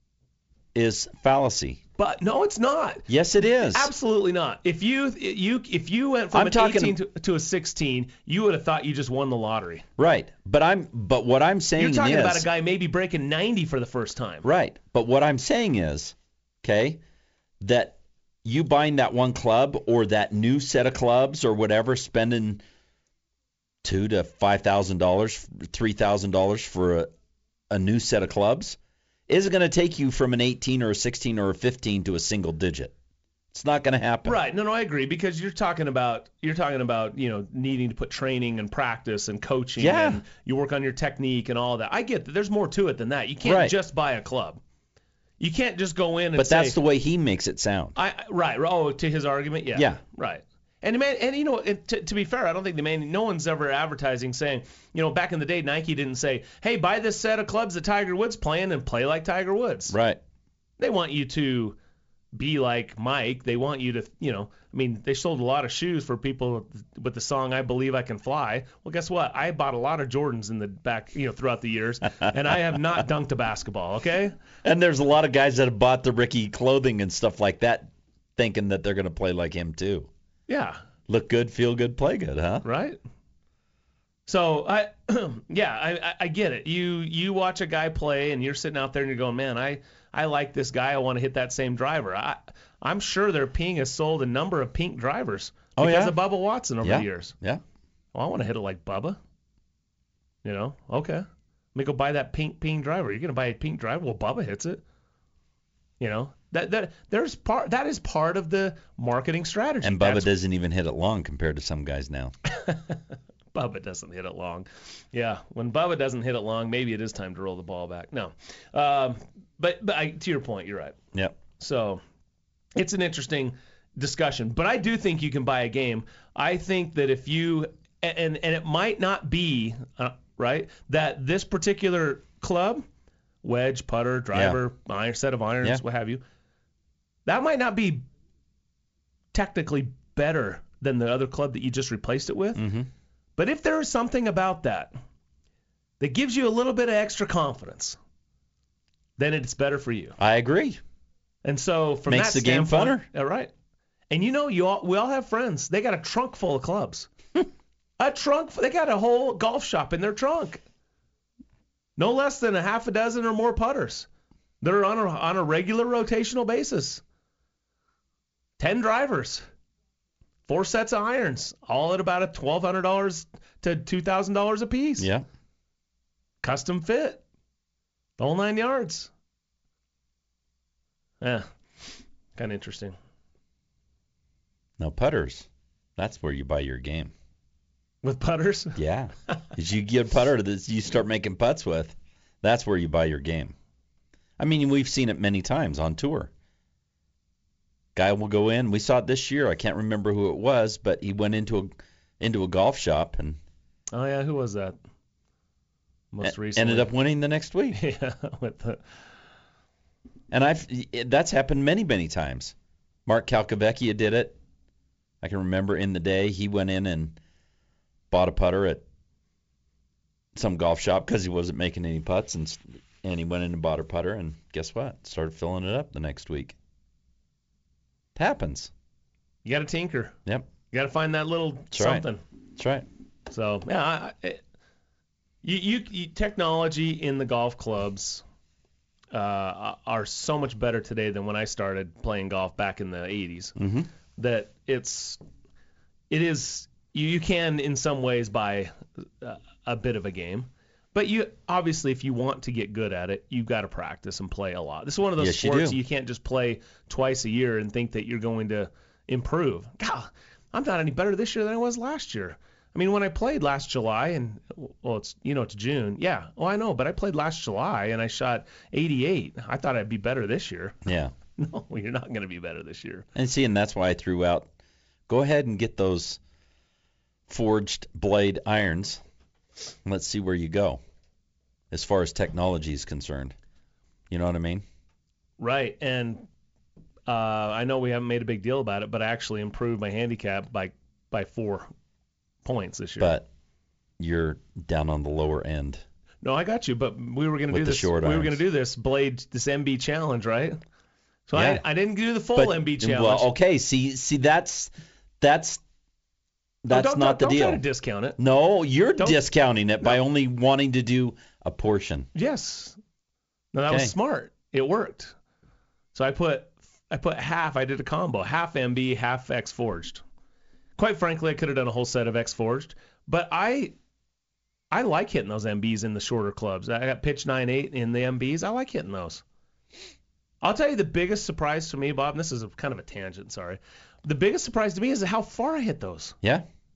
is fallacy. But no, it's not. Yes, it is. Absolutely not. If you you if you went from I'm an talking, eighteen to, to a sixteen, you would have thought you just won the lottery. Right. But I'm but what I'm saying is you're talking is, about a guy maybe breaking ninety for the first time. Right. But what I'm saying is, okay, that you buying that one club or that new set of clubs or whatever, spending two to five thousand dollars, three thousand dollars for a, a new set of clubs. Is it going to take you from an eighteen or a sixteen or a fifteen to a single digit? It's not going to happen. Right. No, no, I agree because you're talking about you're talking about, you know, needing to put training and practice and coaching yeah. and you work on your technique and all that. I get that there's more to it than that. You can't right. just buy a club. You can't just go in and But say that's the way he makes it sound. I right. Oh, to his argument? Yeah. Yeah. Right. And man, and you know, it, to, to be fair, I don't think the man, no one's ever advertising saying, you know, back in the day, Nike didn't say, hey, buy this set of clubs that Tiger Woods playing and play like Tiger Woods. Right. They want you to be like Mike. They want you to, you know, I mean, they sold a lot of shoes for people with the song "I Believe I Can Fly." Well, guess what? I bought a lot of Jordans in the back, you know, throughout the years, and I have not dunked a basketball. Okay. And there's a lot of guys that have bought the Ricky clothing and stuff like that, thinking that they're going to play like him too. Yeah. Look good, feel good, play good, huh? Right. So I, yeah, I, I get it. You you watch a guy play and you're sitting out there and you're going, man, I, I like this guy. I want to hit that same driver. I I'm sure their Ping has sold a number of Pink drivers oh, because yeah? of Bubba Watson over yeah. the years. Yeah. Well, I want to hit it like Bubba. You know, okay. Let me go buy that Pink Ping driver. You're gonna buy a Pink driver? Well, Bubba hits it. You know, that that there's part that is part of the marketing strategy. And Bubba That's, doesn't even hit it long compared to some guys now. Bubba doesn't hit it long. Yeah, when Bubba doesn't hit it long, maybe it is time to roll the ball back. No, um, but but I, to your point, you're right. Yep. So it's an interesting discussion, but I do think you can buy a game. I think that if you and and it might not be uh, right that this particular club. Wedge, putter, driver, yeah. iron, set of irons, yeah. what have you. That might not be technically better than the other club that you just replaced it with. Mm-hmm. But if there is something about that that gives you a little bit of extra confidence, then it's better for you. I agree. And so from Makes that the game standpoint, funner. All right. And you know, you all, we all have friends. They got a trunk full of clubs. a trunk. They got a whole golf shop in their trunk. No less than a half a dozen or more putters. They're on a, on a regular rotational basis. Ten drivers. Four sets of irons. All at about a twelve hundred dollars to two thousand dollars a piece. Yeah. Custom fit. The whole nine yards. Yeah. Kind of interesting. No, putters. That's where you buy your game. With putters? Yeah. As you get a putter that you start making putts with, that's where you buy your game. I mean, we've seen it many times on tour. Guy will go in. We saw it this year. I can't remember who it was, but he went into a into a golf shop and. Oh yeah, who was that? Most recently. Ended up winning the next week. Yeah, with the. And I've that's happened many many times. Mark Calcavecchia did it. I can remember in the day he went in and bought a putter at some golf shop because he wasn't making any putts, and and he went in and bought a putter, and guess what? Started filling it up the next week. It happens. You got to tinker. Yep. You got to find that little That's something. Right. That's right. So yeah, I, I, you, you, you technology in the golf clubs uh, are so much better today than when I started playing golf back in the eighties. Mm-hmm. That it's it is you, you can in some ways buy a, a bit of a game, but you obviously if you want to get good at it, you've got to practice and play a lot. This is one of those Yes, you sports do. you can't just play twice a year and think that you're going to improve. God, I'm not any better this year than I was last year. I mean, when I played last July, and well, it's you know it's June. Yeah, well I know, but I played last July and I shot eighty-eight. I thought I'd be better this year. Yeah. No, you're not going to be better this year. And see, and that's why I threw out. Go ahead and get those forged blade irons. Let's see where you go, as far as technology is concerned. You know what I mean? Right, and uh, I know we haven't made a big deal about it, but I actually improved my handicap by by four points this year. But you're down on the lower end. No, I got you. But we were going to With do the this. short we were irons. going to do this blade, this M B challenge, right? So Yeah. I, I didn't do the full But- M B challenge. Well, okay. See, see, that's that's that's don't, not don't, the don't deal. try to discount it. No, you're Don't- discounting it by only wanting to do a portion. Yes. No, that Okay. was smart. It worked. So I put I put half. I did a combo, half M B, half X Forged. Quite frankly, I could have done a whole set of X Forged, but I I like hitting those M Bs in the shorter clubs. I got pitch nine eight in the M Bs. I like hitting those. I'll tell you the biggest surprise to me, Bob, and this is a, kind of a tangent, sorry. The biggest surprise to me is how far I hit those. Yeah.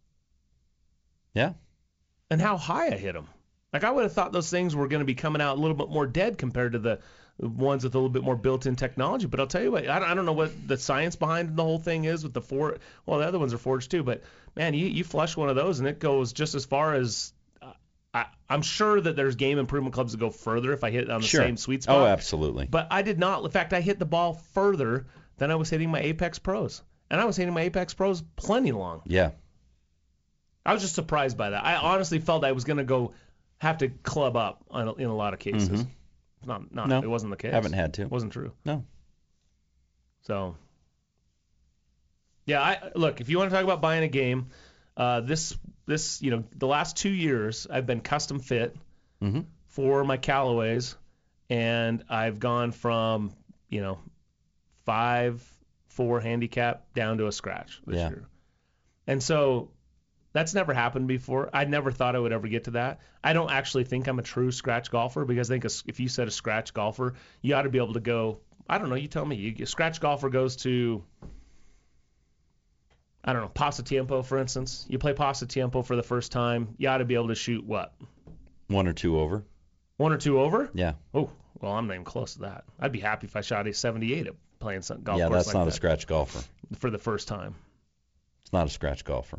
Yeah. And how high I hit them. Like, I would have thought those things were going to be coming out a little bit more dead compared to the ones with a little bit more built-in technology. But I'll tell you what, I don't, I don't know what the science behind the whole thing is with the four. Well, the other ones are forged too. But, man, you, you flush one of those, and it goes just as far as uh, I, I'm sure that there's game improvement clubs that go further if I hit it on the Sure. same sweet spot. Oh, absolutely. But I did not. In fact, I hit the ball further than I was hitting my Apex Pros. And I was hitting my Apex Pros plenty long. Yeah. I was just surprised by that. I honestly felt I was going to go have to club up on, in a lot of cases. Mhm. Not, not, No, it wasn't the case. haven't had to. It wasn't true. No. So, yeah, I look, if you want to talk about buying a game, uh, this, this, you know, the last two years I've been custom fit Mm-hmm. for my Callaways, and I've gone from, you know, five, four handicap down to a scratch this Yeah. year. And so that's never happened before. I never thought I would ever get to that. I don't actually think I'm a true scratch golfer because I think a, if you said a scratch golfer, you ought to be able to go, I don't know, you tell me. You, a scratch golfer goes to, I don't know, Pasatiempo, for instance. You play Pasatiempo for the first time, you ought to be able to shoot what? One or two over. One or two over? Yeah. Oh, well, I'm not even close to that. I'd be happy if I shot a seventy-eight at playing some golf yeah, course that's like not that a scratch golfer. for the first time. It's not a scratch golfer.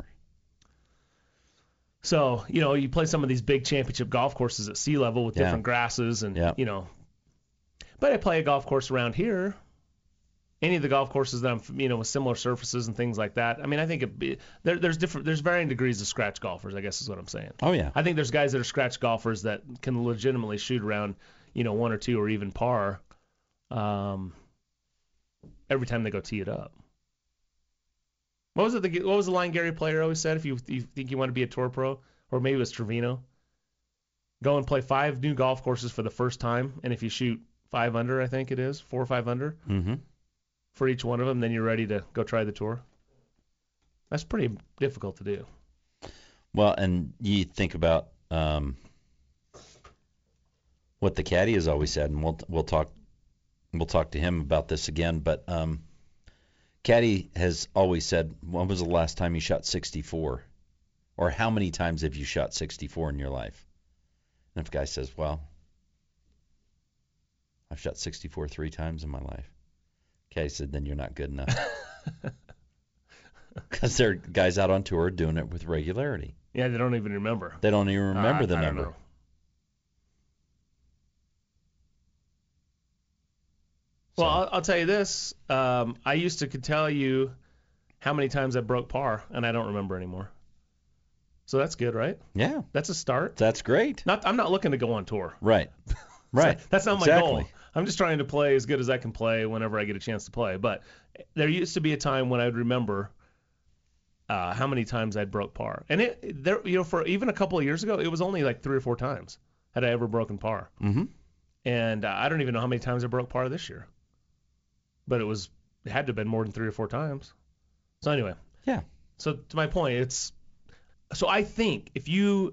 So, you know, you play some of these big championship golf courses at sea level with Yeah. different grasses and, Yeah. you know. But I play a golf course around here any of the golf courses that I'm, you know, with similar surfaces and things like that. I mean, I think it, there, there's different, there's varying degrees of scratch golfers, I guess is what I'm saying. Oh, yeah. I think there's guys that are scratch golfers that can legitimately shoot around, you know, one or two or even par um, every time they go tee it up. What was it? The, what was the line Gary Player always said? If you, you think you want to be a tour pro, or maybe it was Trevino, go and play five new golf courses for the first time, and if you shoot five under, I think it is, four or five under, mm-hmm. for each one of them, then you're ready to go try the tour. That's pretty difficult to do. Well, and you think about um, what the caddy has always said, and we'll we'll talk we'll talk to him about this again. But um, caddy has always said, when was the last time you shot sixty-four, or how many times have you shot sixty-four in your life? And if a guy says, well, I've shot sixty-four three times in my life. Caddy said, then you're not good enough. Because there are guys out on tour doing it with regularity. Yeah, they don't even remember. They don't even remember uh, the I number. Don't know. So. Well, I'll, I'll tell you this. Um, I used to could tell you how many times I broke par, and I don't remember anymore. So that's good, right? Yeah. That's a start. That's great. Not, I'm not looking to go on tour. Right. Right. So that's not my exactly. goal. I'm just trying to play as good as I can play whenever I get a chance to play. But there used to be a time when I'd remember uh, how many times I'd broke par, and it there, you know, for even a couple of years ago, it was only like three or four times had I ever broken par. Mm-hmm. And uh, I don't even know how many times I broke par this year, but it was it had to have been more than three or four times. So anyway, yeah. So to my point, it's so I think if you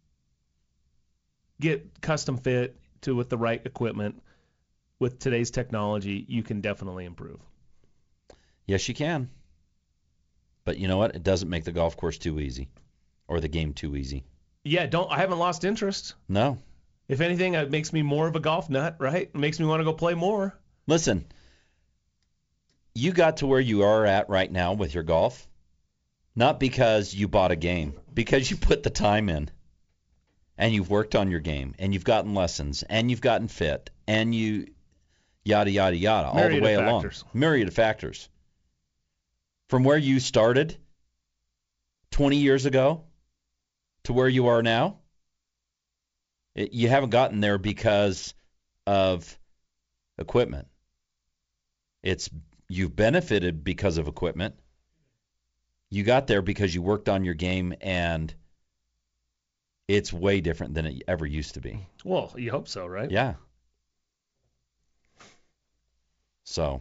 get custom fit to with the right equipment with today's technology, you can definitely improve. Yes, you can. But you know what? It doesn't make the golf course too easy or the game too easy. Yeah, don't. I haven't lost interest. No. If anything, it makes me more of a golf nut, right? It makes me want to go play more. Listen, you got to where you are at right now with your golf, not because you bought a game, because you put the time in. And you've worked on your game, and you've gotten lessons, and you've gotten fit, and you yada, yada, yada, all the way along. Myriad of factors. From where you started twenty years ago to where you are now, it, you haven't gotten there because of equipment. It's you've benefited because of equipment. You got there because you worked on your game, and it's way different than it ever used to be. Well, you hope so, right? Yeah. So.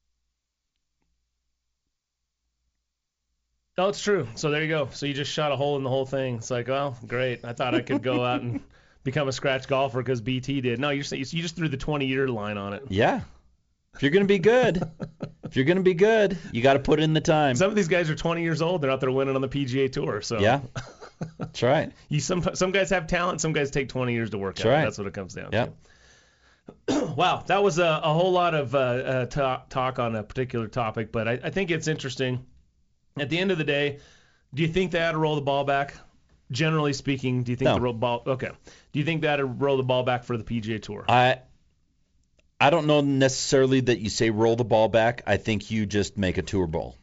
Oh, it's true. So there you go. So you just shot a hole in the whole thing. It's like, well, great. I thought I could go out and become a scratch golfer because B T did. No, you're you just threw the twenty-year line on it. Yeah. If you're going to be good, if you're going to be good, you got to put in the time. Some of these guys are twenty years old. They're out there winning on the P G A Tour. So yeah. That's right. You some some guys have talent. Some guys take twenty years to work That's out. Right. That's what it comes down yep. to. Wow, that was a, a whole lot of uh, uh, talk, talk on a particular topic, but I, I think it's interesting. At the end of the day, do you think they ought to roll the ball back? Generally speaking, do you think no. the roll ball? Okay. Do you think they ought to roll the ball back for the P G A Tour? I I don't know necessarily that you say roll the ball back. I think you just make a tour bowl.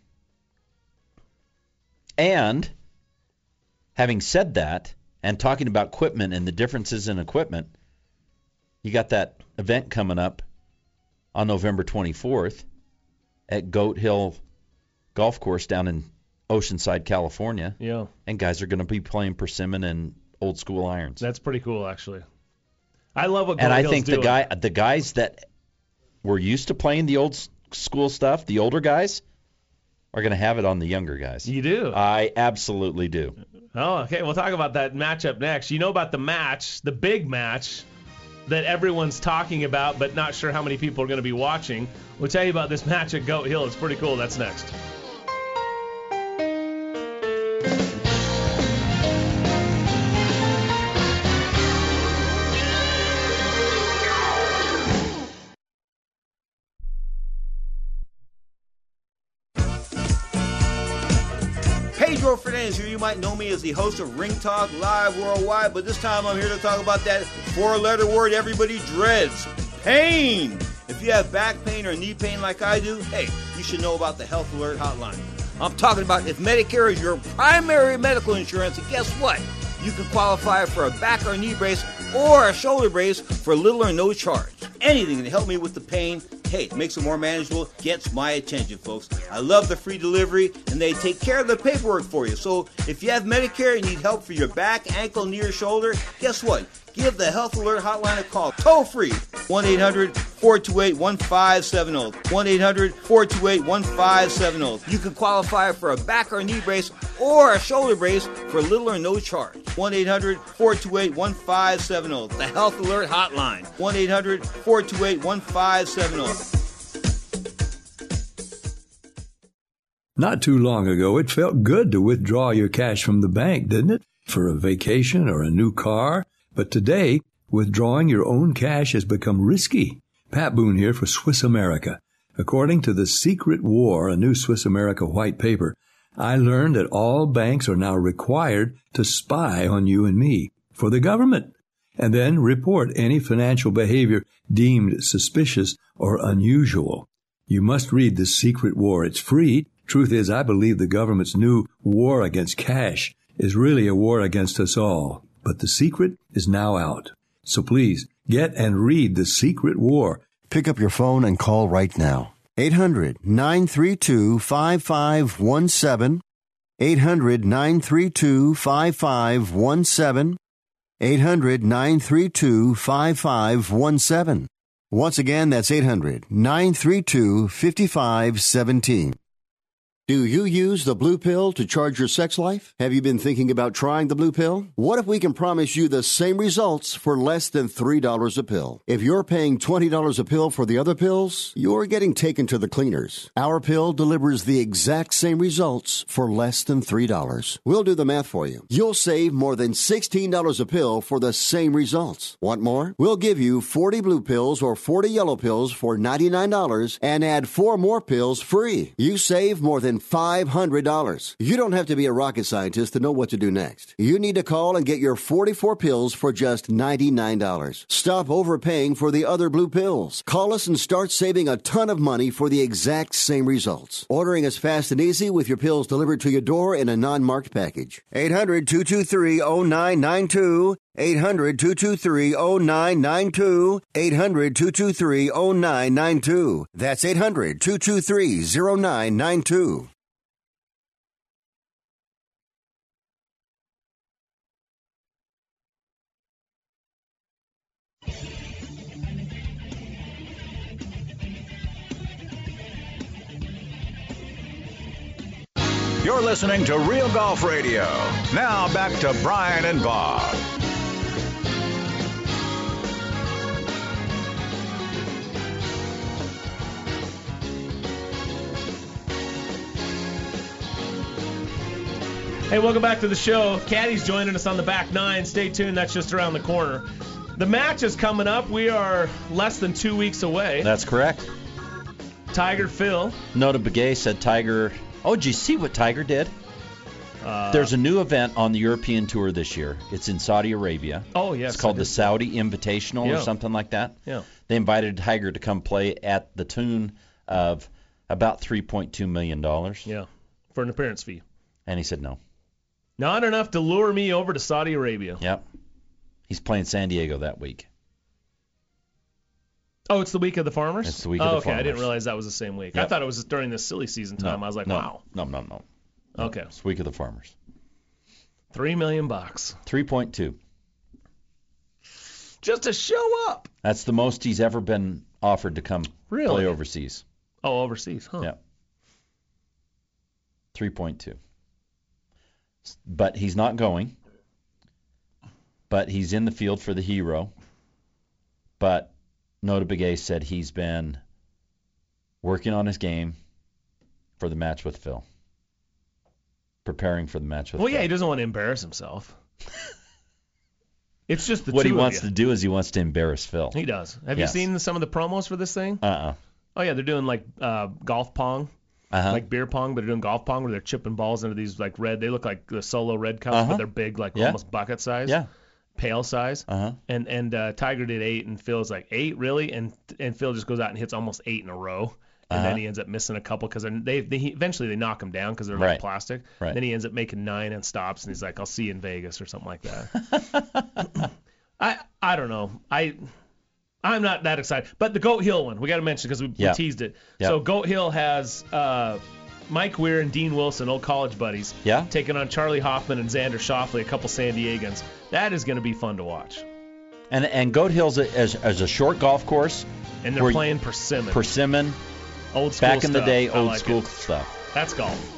And having said that, and talking about equipment and the differences in equipment, you got that event coming up on November twenty-fourth at Goat Hill Golf Course down in Oceanside, California. Yeah. And guys are going to be playing persimmon and old school irons. That's pretty cool, actually. I love what Goat And I Hill's think doing. the guy, the guys that were used to playing the old school stuff, the older guys, are going to have it on the younger guys. You do? I absolutely do. Oh, okay. We'll talk about that matchup next. You know about the match, the big match that everyone's talking about, but not sure how many people are going to be watching. We'll tell you about this match at Goat Hill. It's pretty cool. That's next. Pedro Fernandez here. You might know me as the host of Ring Talk Live Worldwide, but this time I'm here to talk about that four-letter word everybody dreads, pain. If you have back pain or knee pain like I do, hey, you should know about the Health Alert Hotline. I'm talking about if Medicare is your primary medical insurance, and guess what? You can qualify for a back or knee brace or a shoulder brace for little or no charge. Anything to help me with the pain, hey, makes it more manageable, gets my attention, folks. I love the free delivery, and they take care of the paperwork for you. So if you have Medicare and need help for your back, ankle, knee, or shoulder, guess what? Give the Health Alert Hotline a call, toll free, one eight hundred four two eight one five seven zero, one eight hundred four two eight one five seven zero. You can qualify for a back or knee brace or a shoulder brace for little or no charge. one eight hundred four two eight one five seven zero, the Health Alert Hotline, one eight hundred four two eight one five seven zero. Not too long ago, it felt good to withdraw your cash from the bank, didn't it? For a vacation or a new car. But today, withdrawing your own cash has become risky. Pat Boone here for Swiss America. According to The Secret War, a new Swiss America white paper, I learned that all banks are now required to spy on you and me for the government, and then report any financial behavior deemed suspicious or unusual. You must read The Secret War. It's free. Truth is, I believe the government's new war against cash is really a war against us all. But the secret is now out. So please, get and read The Secret War. Pick up your phone and call right now. eight hundred nine three two five five one seven. eight hundred nine three two five five one seven. eight hundred nine three two five five one seven. Once again, that's eight hundred nine three two five five one seven. Do you use the blue pill to charge your sex life? Have you been thinking about trying the blue pill? What if we can promise you the same results for less than three dollars a pill? If you're paying twenty dollars a pill for the other pills, you're getting taken to the cleaners. Our pill delivers the exact same results for less than three dollars. We'll do the math for you. You'll save more than sixteen dollars a pill for the same results. Want more? We'll give you forty blue pills or forty yellow pills for ninety-nine dollars and add four more pills free. You save more than five hundred dollars. You don't have to be a rocket scientist to know what to do next. You need to call and get your forty-four pills for just ninety-nine dollars. Stop overpaying for the other blue pills. Call us and start saving a ton of money for the exact same results. Ordering is fast and easy with your pills delivered to your door in a non-marked package. eight hundred two two three oh nine nine two. eight hundred two two three oh nine nine two. eight hundred two two three oh nine nine two. That's eight hundred two two three oh nine nine two. You're listening to Real Golf Radio. Now back to Brian and Bob. Hey, welcome back to the show. Caddy's joining us on the back nine. Stay tuned. That's just around the corner. The match is coming up. We are less than two weeks away. That's correct. Tiger Phil. Nota Begay said Tiger... Oh, did you see what Tiger did? Uh, There's a new event on the European Tour this year. It's in Saudi Arabia. Oh, yes. It's called the Saudi Invitational yeah. or something like that. Yeah. They invited Tiger to come play at the tune of about three point two million dollars. Yeah, for an appearance fee. And he said no. Not enough to lure me over to Saudi Arabia. Yep. He's playing San Diego that week. Oh, it's the week of the Farmers? It's the week oh, of the okay. Farmers. I didn't realize that was the same week. Yep. I thought it was during this silly season time. No, I was like, no, wow. No, no, no. Okay. It's the week of the Farmers. Three million bucks. three point two. Just to show up. That's the most he's ever been offered to come really? play overseas. Oh, overseas, huh? Yeah. three point two. But he's not going. But he's in the field for the Hero. But Nota Begay said he's been working on his game for the match with Phil. Preparing for the match with well, Phil. Well, yeah, he doesn't want to embarrass himself. It's just the what two he of wants you. to do is he wants to embarrass Phil. He does. Have yes. you seen some of the promos for this thing? Uh-uh. Oh, yeah, they're doing like uh, golf pong. Uh-huh. Like beer pong, but they're doing golf pong where they're chipping balls into these like red. They look like the solo red cups, uh-huh. but they're big, like yeah. almost bucket size. Yeah. pail size. Uh-huh. And and uh, Tiger did eight, and Phil's like, eight, really? And and Phil just goes out and hits almost eight in a row. And Uh-huh. then he ends up missing a couple because they, they eventually they knock him down because they're Right. like plastic. Right. Then he ends up making nine and stops, and he's like, I'll see you in Vegas or something like that. I I don't know. I I'm not that excited. But the Goat Hill one, we got to mention because we, Yeah. we teased it. Yeah. So Goat Hill has uh, Mike Weir and Dean Wilson, old college buddies, Yeah. taking on Charlie Hoffman and Xander Schauffele, a couple San Diegans. That is going to be fun to watch. And and Goat Hill's a, as, as a short golf course. And they're where- playing persimmon. Persimmon. Old school Back in the stuff. day, I old like school it. stuff. That's golf.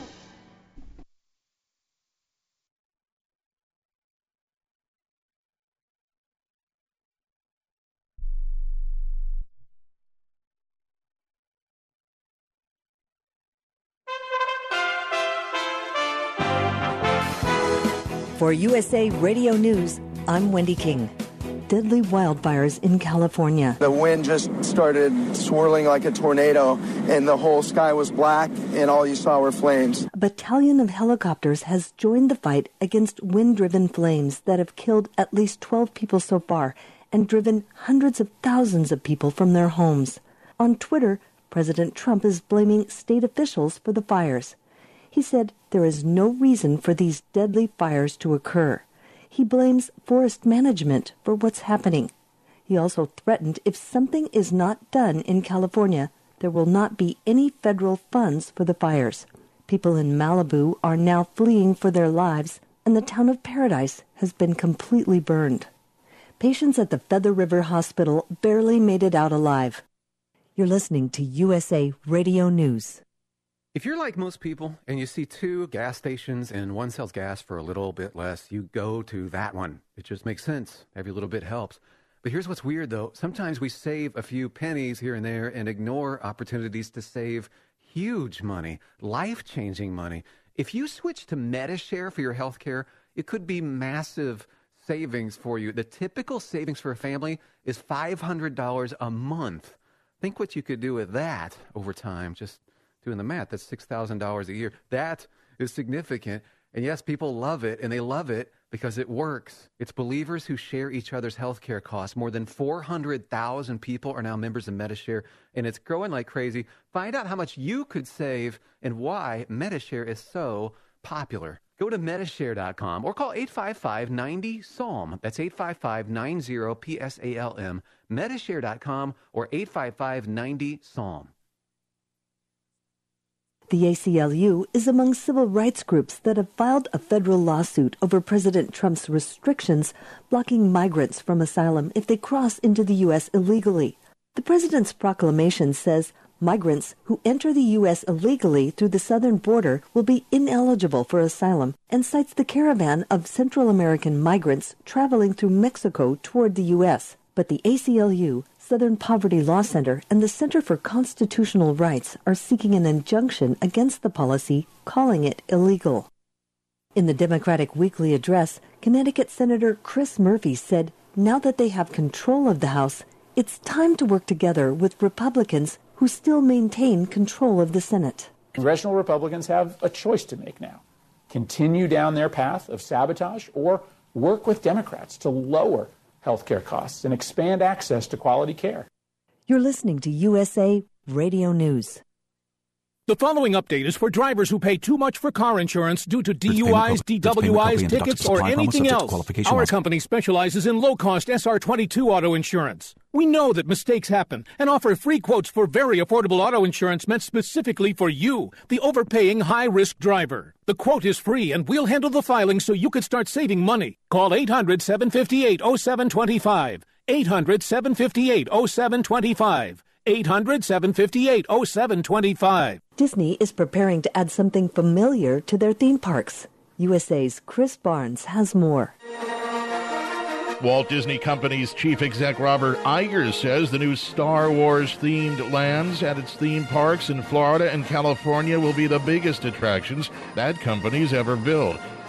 For U S A Radio News, I'm Wendy King. Deadly wildfires in California. The wind just started swirling like a tornado, and the whole sky was black, and all you saw were flames. A battalion of helicopters has joined the fight against wind-driven flames that have killed at least twelve people so far and driven hundreds of thousands of people from their homes. On Twitter, President Trump is blaming state officials for the fires. He said there is no reason for these deadly fires to occur. He blames forest management for what's happening. He also threatened if something is not done in California, there will not be any federal funds for the fires. People in Malibu are now fleeing for their lives, and the town of Paradise has been completely burned. Patients at the Feather River Hospital barely made it out alive. You're listening to U S A Radio News. If you're like most people and you see two gas stations and one sells gas for a little bit less, you go to that one. It just makes sense. Every little bit helps. But here's what's weird, though. Sometimes we save a few pennies here and there and ignore opportunities to save huge money, life-changing money. If you switch to Medi-Share for your health care, it could be massive savings for you. The typical savings for a family is five hundred dollars a month. Think what you could do with that over time. Just doing the math, that's six thousand dollars a year. That is significant. And yes, people love it, and they love it because it works. It's believers who share each other's healthcare costs. More than four hundred thousand people are now members of Medi-Share, and it's growing like crazy. Find out how much you could save and why Medi-Share is so popular. Go to Medi-Share dot com or call eight five five, nine zero, S A L M. That's eight five five, nine zero, P S A L M. Medi-Share dot com or eight five five, nine zero, S A L M. The A C L U is among civil rights groups that have filed a federal lawsuit over President Trump's restrictions blocking migrants from asylum if they cross into the U S illegally. The president's proclamation says migrants who enter the U S illegally through the southern border will be ineligible for asylum and cites the caravan of Central American migrants traveling through Mexico toward the U S. But the A C L U, Southern Poverty Law Center, and the Center for Constitutional Rights are seeking an injunction against the policy, calling it illegal. In the Democratic Weekly Address, Connecticut Senator Chris Murphy said, now that they have control of the House, it's time to work together with Republicans who still maintain control of the Senate. Congressional Republicans have a choice to make now. Continue down their path of sabotage or work with Democrats to lower healthcare costs and expand access to quality care. You're listening to U S A Radio News. The following update is for drivers who pay too much for car insurance due to D U Is, D W Is, tickets, or anything else. Our company specializes in low-cost S R twenty-two auto insurance. We know that mistakes happen and offer free quotes for very affordable auto insurance meant specifically for you, the overpaying high-risk driver. The quote is free, and we'll handle the filing so you can start saving money. Call eight hundred, seven five eight, oh seven two five. eight hundred, seven five eight, oh seven two five. eight hundred, seven five eight, oh seven two five. Disney is preparing to add something familiar to their theme parks. U S A's Chris Barnes has more. Walt Disney Company's chief exec Robert Iger says the new Star Wars-themed lands at its theme parks in Florida and California will be the biggest attractions that company's ever built.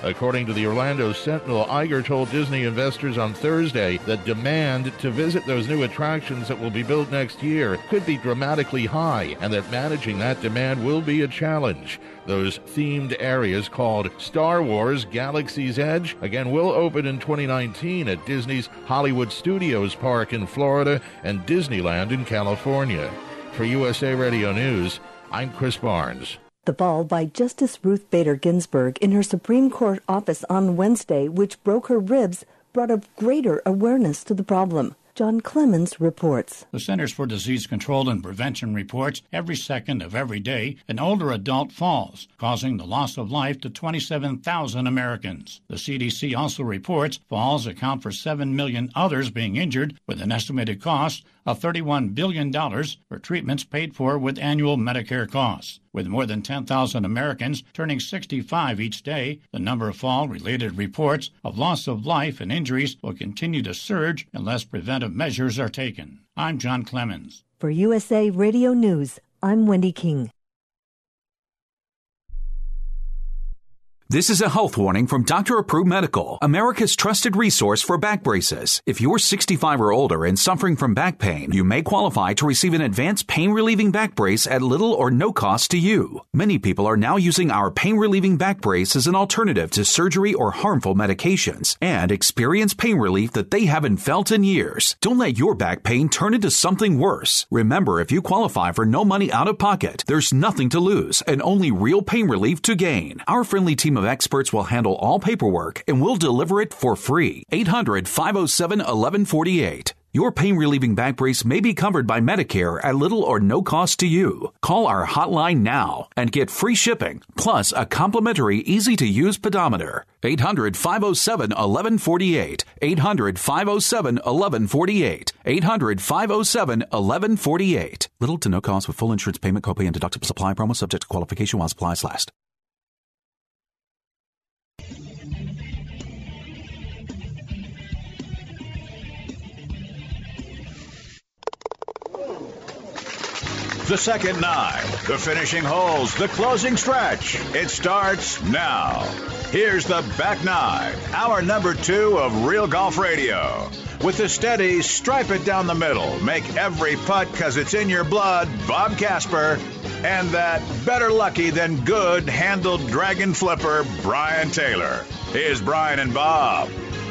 According to the Orlando Sentinel, Iger told Disney investors on Thursday that demand to visit those new attractions that will be built next year could be dramatically high, and that managing that demand will be a challenge. Those themed areas called Star Wars Galaxy's Edge, again, will open in twenty nineteen at Disney's Hollywood Studios Park in Florida and Disneyland in California. For U S A Radio News, I'm Chris Barnes. The fall by Justice Ruth Bader Ginsburg in her Supreme Court office on Wednesday, which broke her ribs, brought a greater awareness to the problem. John Clemens reports. The Centers for Disease Control and Prevention reports every second of every day an older adult falls, causing the loss of life to twenty-seven thousand Americans. The C D C also reports falls account for seven million others being injured, with an estimated cost of thirty-one billion dollars for treatments paid for with annual Medicare costs. With more than ten thousand Americans turning sixty-five each day, the number of fall-related reports of loss of life and injuries will continue to surge unless preventive measures are taken. I'm John Clemens. For U S A Radio News, I'm Wendy King. This is a health warning from Doctor Approved Medical, America's trusted resource for back braces. If you're sixty-five or older and suffering from back pain, you may qualify to receive an advanced pain-relieving back brace at little or no cost to you. Many people are now using our pain-relieving back brace as an alternative to surgery or harmful medications and experience pain relief that they haven't felt in years. Don't let your back pain turn into something worse. Remember, if you qualify for no money out of pocket, there's nothing to lose and only real pain relief to gain. Our friendly team of experts will handle all paperwork and will deliver it for free. eight hundred, five oh seven, eleven forty-eight. Your pain-relieving back brace may be covered by Medicare at little or no cost to you. Call our hotline now and get free shipping, plus a complimentary, easy-to-use pedometer. eight hundred, five oh seven, eleven forty-eight. eight hundred, five oh seven, eleven forty-eight. eight hundred, five oh seven, eleven forty-eight. Little to no cost with full insurance payment, copay, and deductible supply promo subject to qualification while supplies last. The second nine, the finishing holes, the closing stretch. It starts now. Here's the back nine, hour number two of Real Golf Radio. With the steady, stripe it down the middle, make every putt because it's in your blood, Bob Casper, and that better lucky than good handled dragon flipper, Brian Taylor. Here's Brian and Bob.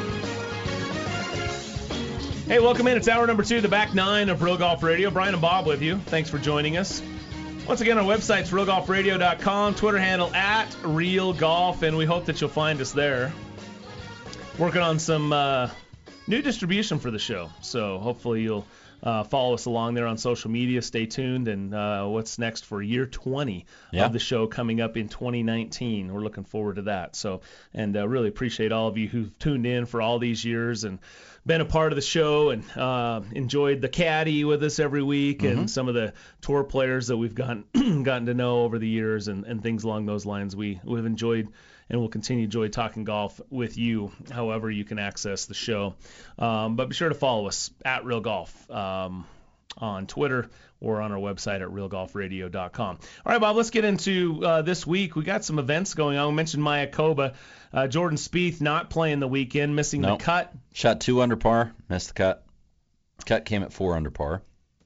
Hey, welcome in. It's hour number two, the back nine of Real Golf Radio. Brian and Bob with you. Thanks for joining us. Once again, our website's real golf radio dot com, Twitter handle at RealGolf, and we hope that you'll find us there. Working on some uh, new distribution for the show, so hopefully you'll uh, follow us along there on social media. Stay tuned, and uh, what's next for year twenty yeah. of the show coming up in twenty nineteen. We're looking forward to that. So, and uh, really appreciate all of you who've tuned in for all these years and been a part of the show and uh, enjoyed the caddy with us every week mm-hmm. and some of the tour players that we've gotten gotten to know over the years and, and things along those lines. We, we've enjoyed and will continue to enjoy talking golf with you, however you can access the show. Um, but be sure to follow us at Real Golf um, on Twitter or on our website at real golf radio dot com. All right, Bob, let's get into uh, this week. We got some events going on. We mentioned Mayakoba. Uh, Jordan Spieth not playing the weekend, missing nope. the cut. Shot two under par, missed the cut. Cut came at four under par.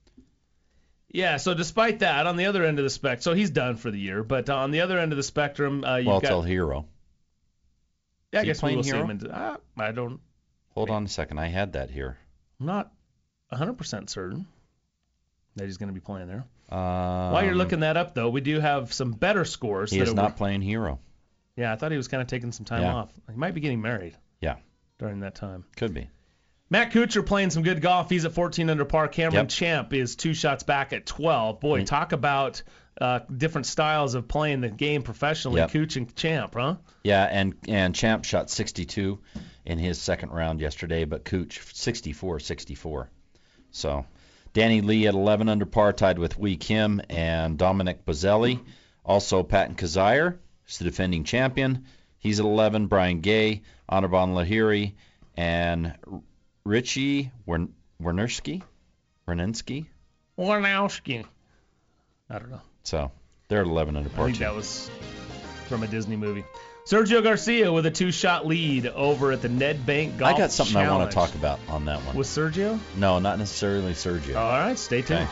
Yeah, so despite that, on the other end of the spectrum, so he's done for the year, but on the other end of the spectrum, uh, you've well, got... Well, it's Hero. Yeah, I Is guess we will Hero? see him. In, uh, I don't... Hold on a second. I had that here. I'm not one hundred percent certain that he's going to be playing there. Um, While you're looking that up, though, we do have some better scores. He that is are, not playing Hero. Yeah, I thought he was kind of taking some time Yeah. off. He might be getting married. Yeah. During that time. Could be. Matt Kuchar playing some good golf. He's at fourteen under par. Cameron Yep. Champ is two shots back at twelve. Boy, Mm. talk about uh, different styles of playing the game professionally. Yep. Kuch and Champ, huh? Yeah, and, and Champ shot sixty-two in his second round yesterday, but Cooch sixty-four sixty-four. So Danny Lee at eleven under par, tied with Wee Kim and Dominic Bozzelli. Also Patton Kizzire, who's the defending champion. He's at eleven. Brian Gay, Anirban Lahiri, and Richie Wernerski? Werninski? Wernerski. I don't know. So they're at eleven under par. I think too. that was from a Disney movie. Sergio Garcia with a two-shot lead over at the Ned Bank Golf I got something Challenge. I want to talk about on that one. With Sergio? No, not necessarily Sergio. All right, stay tuned.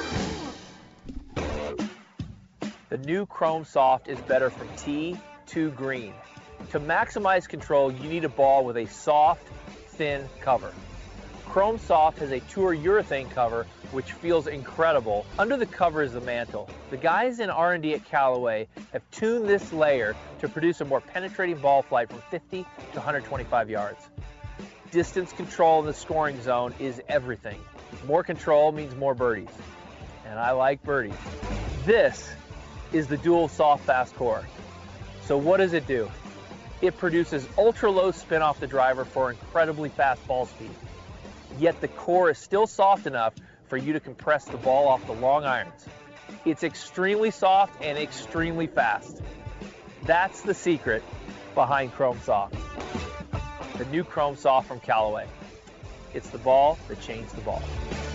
Okay. The new Chrome Soft is better from tee to green. To maximize control, you need a ball with a soft, thin cover. Chrome Soft has a Tour urethane cover, which feels incredible. Under the cover is the mantle. The guys in R and D at Callaway have tuned this layer to produce a more penetrating ball flight from fifty to one hundred twenty-five yards. Distance control in the scoring zone is everything. More control means more birdies, and I like birdies. This is the Dual Soft Fast Core. So what does it do? It produces ultra-low spin off the driver for incredibly fast ball speed. Yet the core is still soft enough for you to compress the ball off the long irons. It's extremely soft and extremely fast. That's the secret behind Chrome Soft. The new Chrome Soft from Callaway. It's the ball that changed the ball.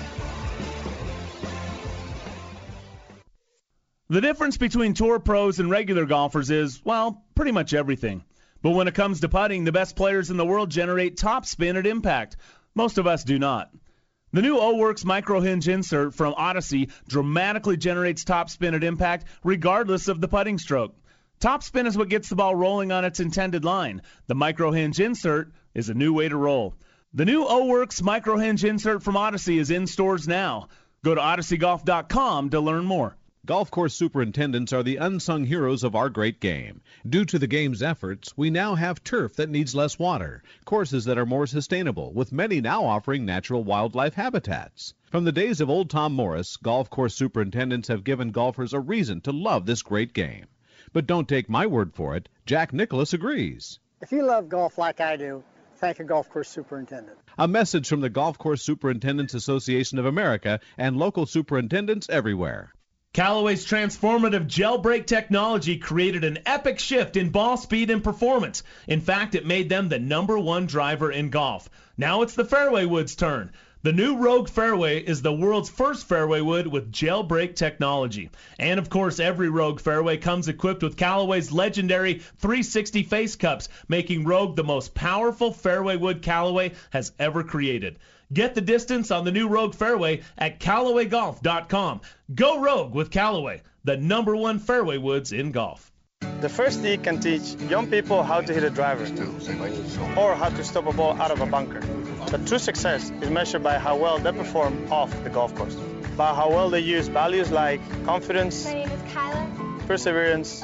The difference between tour pros and regular golfers is, well, pretty much everything. But when it comes to putting, the best players in the world generate top spin at impact. Most of us do not. The new O-Works micro hinge insert from Odyssey dramatically generates top spin at impact regardless of the putting stroke. Top spin is what gets the ball rolling on its intended line. The micro hinge insert is a new way to roll. The new O-Works micro hinge insert from Odyssey is in stores now. Go to odyssey golf dot com to learn more. Golf course superintendents are the unsung heroes of our great game. Due to the game's efforts, we now have turf that needs less water, courses that are more sustainable, with many now offering natural wildlife habitats. From the days of old Tom Morris, golf course superintendents have given golfers a reason to love this great game. But don't take my word for it. Jack Nicklaus agrees. If you love golf like I do, thank a golf course superintendent. A message from the Golf Course Superintendents Association of America and local superintendents everywhere. Callaway's transformative gel brake technology created an epic shift in ball speed and performance. In fact, it made them the number one driver in golf. Now it's the fairway wood's turn. The new Rogue Fairway is the world's first fairway wood with gel brake technology. And of course, every Rogue Fairway comes equipped with Callaway's legendary three sixty face cups, making Rogue the most powerful fairway wood Callaway has ever created. Get the distance on the new Rogue Fairway at Callaway Golf dot com. Go Rogue with Callaway, the number one fairway woods in golf. The first tee can teach young people how to hit a driver or how to stop a ball out of a bunker. But true success is measured by how well they perform off the golf course, by how well they use values like confidence, My name is Kyla. perseverance,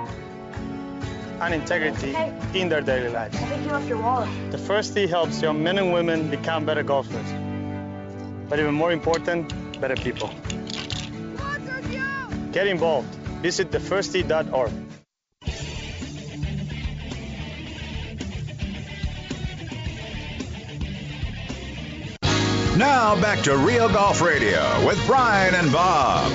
and integrity in their daily lives. I think you left your wallet. The first tee helps young men and women become better golfers, but even more important, better people. Get involved. Visit the first tee dot org. Now back to Real Golf Radio with Brian and Bob.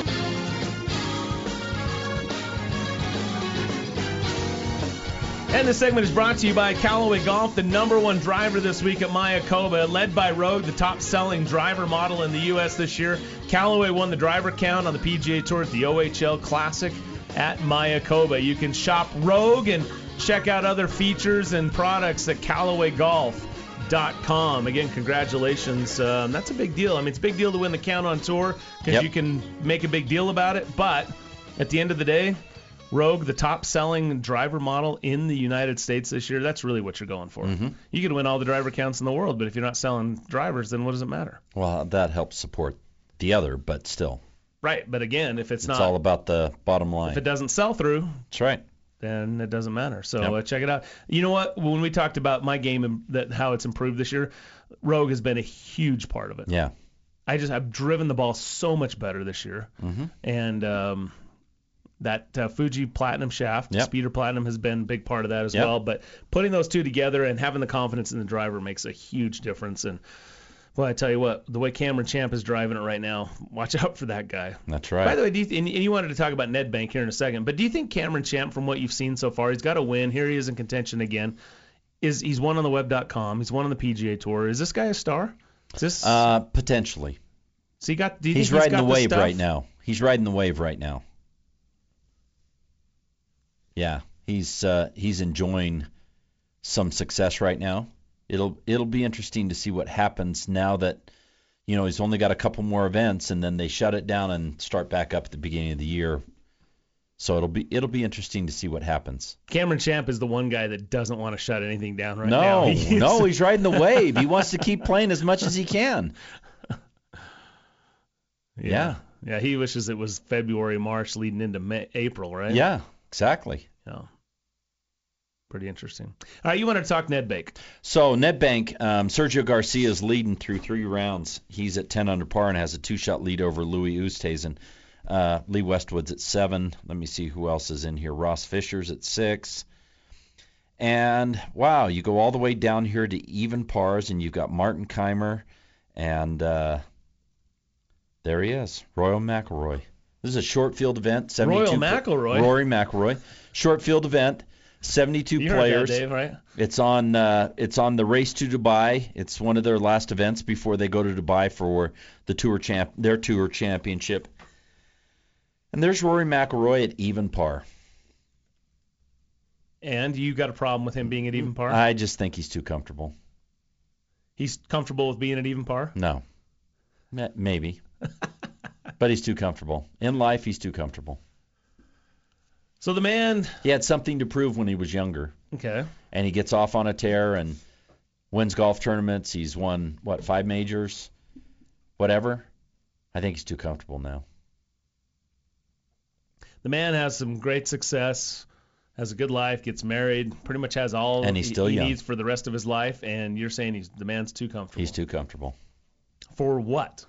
And this segment is brought to you by Callaway Golf, the number one driver this week at Mayakoba, led by Rogue, the top-selling driver model in the U S this year. Callaway won the driver count on the P G A Tour at the O H L Classic at Mayakoba. You can shop Rogue and check out other features and products at Callaway Golf dot com. Again, congratulations. Um, that's a big deal. I mean, it's a big deal to win the count on tour because Yep. you can make a big deal about it. But at the end of the day, Rogue, the top-selling driver model in the United States this year, that's really what you're going for. Mm-hmm. You can win all the driver counts in the world, but if you're not selling drivers, then what does it matter? Well, that helps support the other, but still. Right, but again, if it's, It's not, all about the bottom line. if it doesn't sell through, That's right. then it doesn't matter. So Yep. uh, check it out. You know what? When we talked about my game and that how it's improved this year, Rogue has been a huge part of it. Yeah. I just I've driven the ball so much better this year, Mm-hmm. and um, that uh, Fuji Platinum shaft, Yep. Speeder Platinum, has been a big part of that as Yep. well. But putting those two together and having the confidence in the driver makes a huge difference. And well, I tell you what, the way Cameron Champ is driving it right now, watch out for that guy. That's right. By the way, do you th- and you wanted to talk about Ned Bank here in a second, but do you think Cameron Champ, from what you've seen so far, he's got a win. Here he is in contention again. Is he's won on the web dot com. He's won on the P G A Tour. Is this guy a star? Is this? Uh, potentially. So he got. Do you He's think riding he's got the wave stuff? right now. He's riding the wave right now. Yeah. He's uh, he's enjoying some success right now. It'll it'll be interesting to see what happens now that, you know, he's only got a couple more events, and then they shut it down and start back up at the beginning of the year. So it'll be it'll be interesting to see what happens. Cameron Champ is the one guy that doesn't want to shut anything down right no, now. He no, he's riding the wave. He wants to keep playing as much as he can. Yeah. Yeah. Yeah, he wishes it was February, March, leading into May, April, right? Yeah, exactly. Yeah. Pretty interesting. All right, you want to talk Nedbank. So Nedbank, um, Sergio Garcia is leading through three rounds. He's at ten under par and has a two-shot lead over Louis Oosthuizen. Uh, Lee Westwood's at seven. Let me see who else is in here. Ross Fisher's at six. And, wow, you go all the way down here to even pars, and you've got Martin Keimer, and uh, there he is, Rory McIlroy. This is a short field event. Royal McIlroy. Rory McIlroy. Short field event. seventy-two you players. Heard that, Dave, right? It's on. Uh, it's on the Race to Dubai. It's one of their last events before they go to Dubai for the tour champ, their tour championship. And there's Rory McIlroy at even par. And you got a problem with him being at even par? I just think he's too comfortable. He's comfortable with being at even par? No. Maybe. But he's too comfortable. In life, he's too comfortable. So the man... He had something to prove when he was younger. Okay. And he gets off on a tear and wins golf tournaments. He's won, what, five majors? Whatever. I think he's too comfortable now. The man has some great success, has a good life, gets married, pretty much has all and he's still he young. needs for the rest of his life, and you're saying he's the man's too comfortable. He's too comfortable. For what?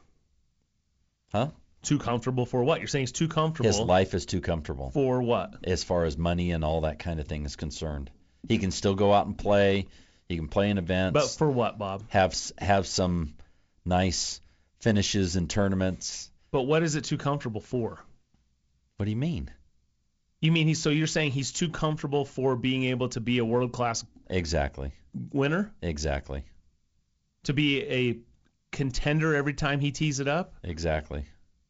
Huh? Too comfortable for what? You're saying he's too comfortable. His life is too comfortable. For what? As far as money and all that kind of thing is concerned. He can still go out and play. He can play in events. But for what, Bob? Have have some nice finishes in tournaments. But what is it too comfortable for? What do you mean? You mean he's so you're saying he's too comfortable for being able to be a world-class exactly winner? Exactly. To be a contender every time he tees it up? Exactly.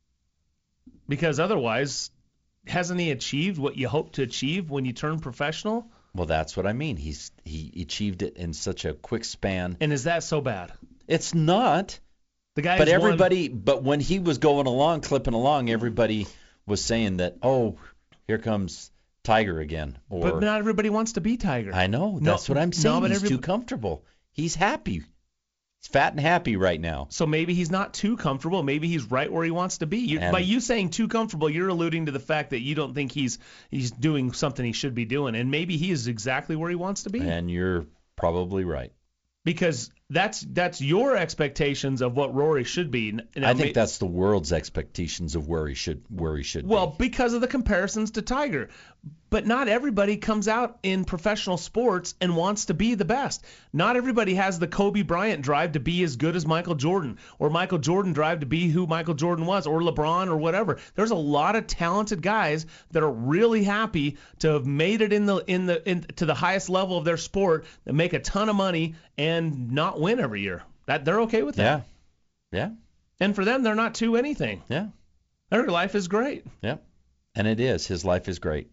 Because otherwise, hasn't he achieved what you hope to achieve when you turn professional? Well, that's what I mean. He's he achieved it in such a quick span. And is that so bad? It's not. The guy. But everybody. Won... But when he was going along, clipping along, everybody was saying that, oh, here comes Tiger again. Or, but not everybody wants to be Tiger. I know. That's no, what I'm saying. No, he's every... too comfortable. He's happy. He's fat and happy right now. So maybe he's not too comfortable. Maybe he's right where he wants to be. You, by you saying too comfortable, you're alluding to the fact that you don't think he's he's doing something he should be doing. And maybe he is exactly where he wants to be. And you're probably right. Because that's that's your expectations of what Rory should be. Now, I think may, that's the world's expectations of where he should where he should well, be. Well, because of the comparisons to Tiger. But not everybody comes out in professional sports and wants to be the best. Not everybody has the Kobe Bryant drive to be as good as Michael Jordan, or Michael Jordan drive to be who Michael Jordan was, or LeBron, or whatever. There's a lot of talented guys that are really happy to have made it in the in the in, to the highest level of their sport, that make a ton of money and not win every year. That they're okay with that. Yeah. Yeah. And for them, they're not too anything. Yeah. Their life is great. Yeah. And it is. His life is great.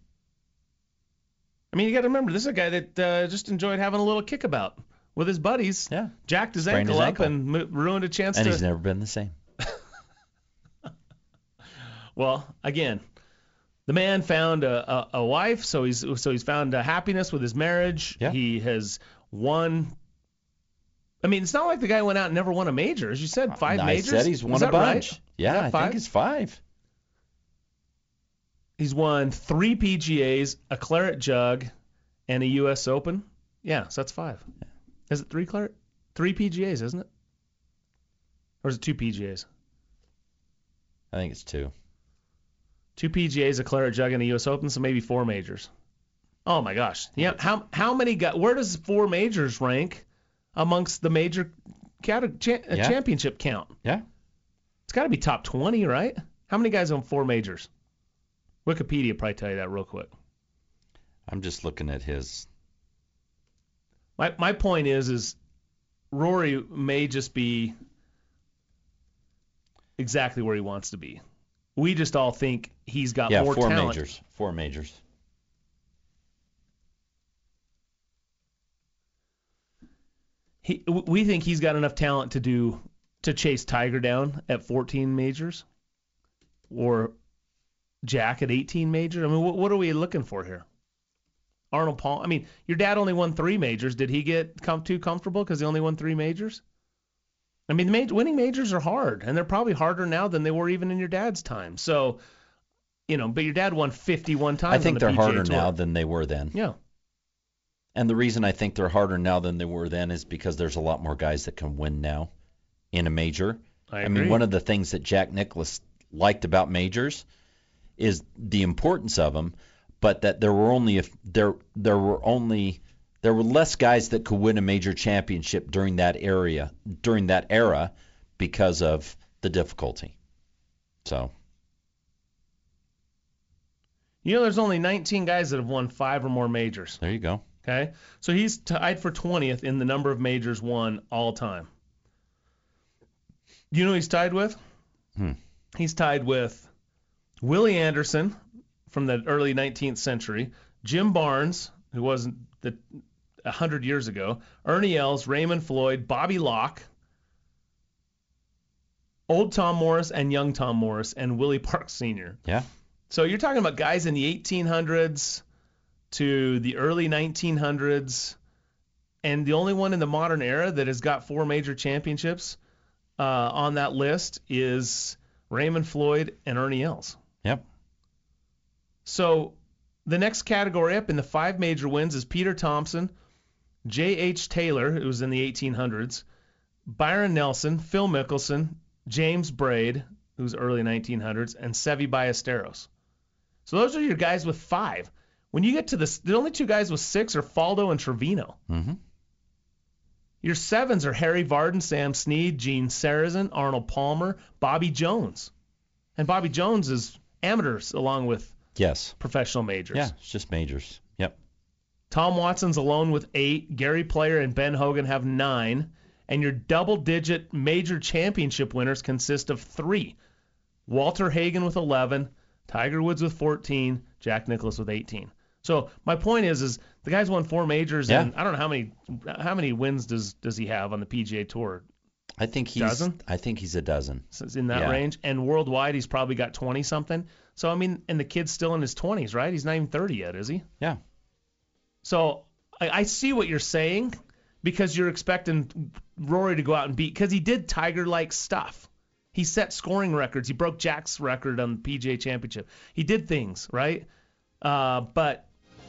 I mean, you got to remember, this is a guy that uh, just enjoyed having a little kickabout with his buddies. Yeah. Jacked his Sprained ankle his up ankle. and m- ruined a chance and to. And he's never been the same. Well, again, the man found a, a, a wife, so he's so he's found a happiness with his marriage. Yeah. He has won. I mean, it's not like the guy went out and never won a major. As you said, five I majors. I said he's won is a bunch. Right? Yeah, I five? think it's five. He's won three P G As, a Claret Jug, and a U S Open. Yeah, so that's five. Yeah. Is it three Claret? Three P G As, isn't it? Or is it two P G As? I think it's two. Two P G As, a Claret Jug, and a U S Open, so maybe four majors. Oh my gosh! Yeah, how how many guys? Where does four majors rank amongst the major cat, cha- yeah. championship count? Yeah, it's got to be top twenty, right? How many guys own four majors? Wikipedia probably tell you that real quick. I'm just looking at his. My my point is is Rory may just be exactly where he wants to be. We just all think he's got yeah, more four talent. majors. Four majors. he, we think he's got enough talent to do to chase Tiger down at fourteen majors, or Jack at eighteen majors. I mean, what, what are we looking for here? Arnold Palmer. I mean, your dad only won three majors. Did he get com- too comfortable because he only won three majors? I mean, the major, winning majors are hard, and they're probably harder now than they were even in your dad's time. So, you know, but your dad won fifty-one times. I think on the they're P G A harder Tour. now than they were then. Yeah. And the reason I think they're harder now than they were then is because there's a lot more guys that can win now in a major. I I mean, agree. one of the things that Jack Nicklaus liked about majors is the importance of them, but that there were only if there there were only there were less guys that could win a major championship during that area during that era because of the difficulty. So, You know, there's only nineteen guys that have won five or more majors. there you go. Okay? So he's tied for twentieth in the number of majors won all time. You know who he's tied with? Hmm. He's tied with Willie Anderson from the early nineteenth century, Jim Barnes, who wasn't the one hundred years ago, Ernie Els, Raymond Floyd, Bobby Locke, old Tom Morris and young Tom Morris, and Willie Parks Senior Yeah. So you're talking about guys in the eighteen hundreds to the early nineteen hundreds, and the only one in the modern era that has got four major championships uh, on that list is Raymond Floyd and Ernie Els. Yep. So the next category up in the five major wins is Peter Thompson, J H. Taylor, who was in the eighteen hundreds, Byron Nelson, Phil Mickelson, James Braid, who's early nineteen hundreds, and Seve Ballesteros. So those are your guys with five. When you get to the, the only two guys with six are Faldo and Trevino. Mm-hmm. Your sevens are Harry Vardon, Sam Snead, Gene Sarazen, Arnold Palmer, Bobby Jones. And Bobby Jones is amateurs along with Yes. professional majors. Yeah, it's just majors. Yep. Tom Watson's alone with eight. Gary Player and Ben Hogan have nine. And your double-digit major championship winners consist of three. Walter Hagen with eleven, Tiger Woods with fourteen, Jack Nicklaus with eighteen. So my point is, is the guy's won four majors, Yeah. and I don't know how many how many wins does does he have on the P G A Tour? I think he's Dozen? I think he's a dozen. So it's in that Yeah. range. And worldwide, he's probably got twenty something. So I mean, and the kid's still in his twenties, right? He's not even thirty yet, is he? Yeah. So I, I see what you're saying, because you're expecting Rory to go out and beat, because he did Tiger-like stuff. He set scoring records. He broke Jack's record on the P G A Championship. He did things, right? Uh, but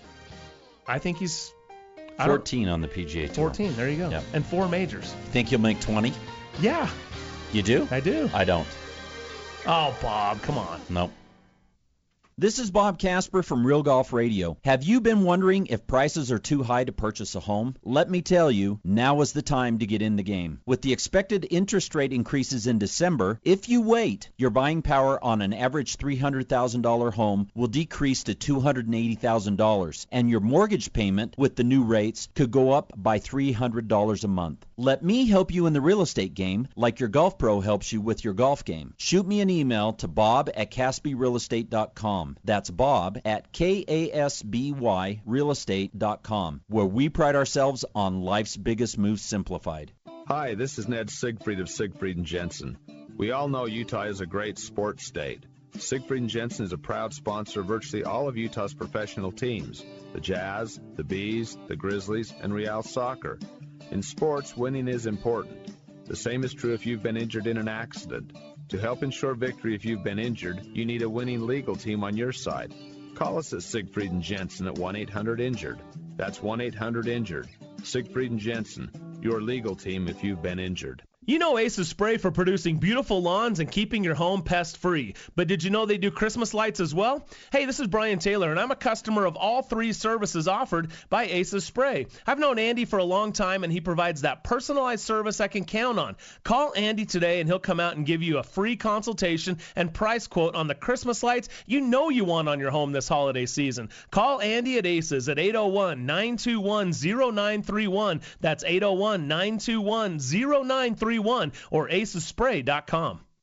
I think he's I don't- fourteen on the P G A Tour. fourteen. There you go. Yep. And four majors. Think he'll make twenty? Yeah, You do? I do. I don't. Oh, Bob, come on. Nope. This is Bob Casper from Real Golf Radio. Have you been wondering if prices are too high to purchase a home? Let me tell you, now is the time to get in the game. With the expected interest rate increases in December, if you wait, your buying power on an average three hundred thousand dollars home will decrease to two hundred eighty thousand dollars, and your mortgage payment with the new rates could go up by three hundred dollars a month. Let me help you in the real estate game like your golf pro helps you with your golf game. Shoot me an email to bob at casby real estate dot com. That's Bob at K A S B Y real estate dot com, where we pride ourselves on life's biggest moves simplified. Hi, this is Ned Siegfried of Siegfried and Jensen. We all know Utah is a great sports state. Siegfried and Jensen is a proud sponsor of virtually all of Utah's professional teams, the Jazz, the Bees, the Grizzlies, and Real Soccer. In sports, winning is important. The same is true if you've been injured in an accident. To help ensure victory if you've been injured, you need a winning legal team on your side. Call us at Siegfried and Jensen at one eight hundred injured. That's one eight hundred injured. Siegfried and Jensen, your legal team if you've been injured. You know Aces Spray for producing beautiful lawns and keeping your home pest-free. But did you know they do Christmas lights as well? Hey, this is Brian Taylor, and I'm a customer of all three services offered by Aces Spray. I've known Andy for a long time, and he provides that personalized service I can count on. Call Andy today, and he'll come out and give you a free consultation and price quote on the Christmas lights you know you want on your home this holiday season. Call Andy at Aces at eight oh one, nine two one, oh nine three one. That's eight oh one, nine two one, oh nine three one or aces spray dot com.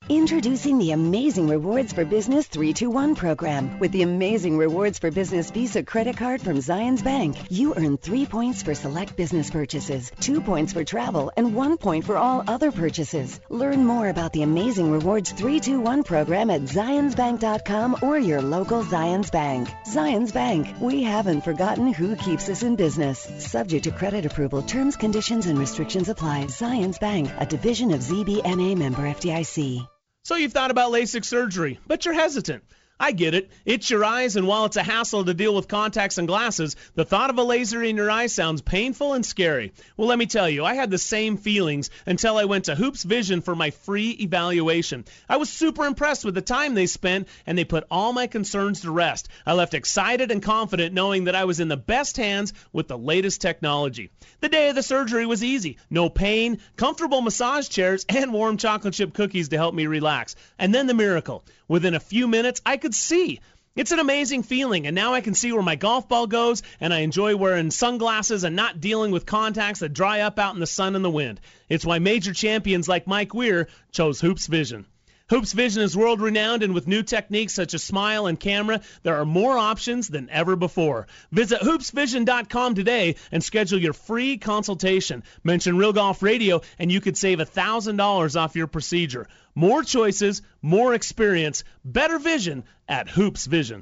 Introducing the Amazing Rewards for Business three two one program. With the Amazing Rewards for Business Visa credit card from Zions Bank, you earn three points for select business purchases, two points for travel, and one point for all other purchases. Learn more about the Amazing Rewards three two one program at zions bank dot com or your local Zions Bank. Zions Bank, we haven't forgotten who keeps us in business. Subject to credit approval, terms, conditions, and restrictions apply. Zions Bank, a division of Z B N A member F D I C. So you've thought about LASIK surgery, but you're hesitant. I get it. It's your eyes, and while it's a hassle to deal with contacts and glasses, the thought of a laser in your eye sounds painful and scary. Well, let me tell you, I had the same feelings until I went to Hoops Vision for my free evaluation. I was super impressed with the time they spent, and they put all my concerns to rest. I left excited and confident knowing that I was in the best hands with the latest technology. The day of the surgery was easy. No pain, comfortable massage chairs, and warm chocolate chip cookies to help me relax. And then the miracle. Within a few minutes, I could see. It's an amazing feeling, and now I can see where my golf ball goes, and I enjoy wearing sunglasses and not dealing with contacts that dry up out in the sun and the wind. It's why major champions like Mike Weir chose Hoops Vision. Hoops Vision is world-renowned, and with new techniques such as Smile and Camera, there are more options than ever before. Visit hoops vision dot com today and schedule your free consultation. Mention Real Golf Radio, and you could save one thousand dollars off your procedure. More choices, more experience, better vision at Hoops Vision.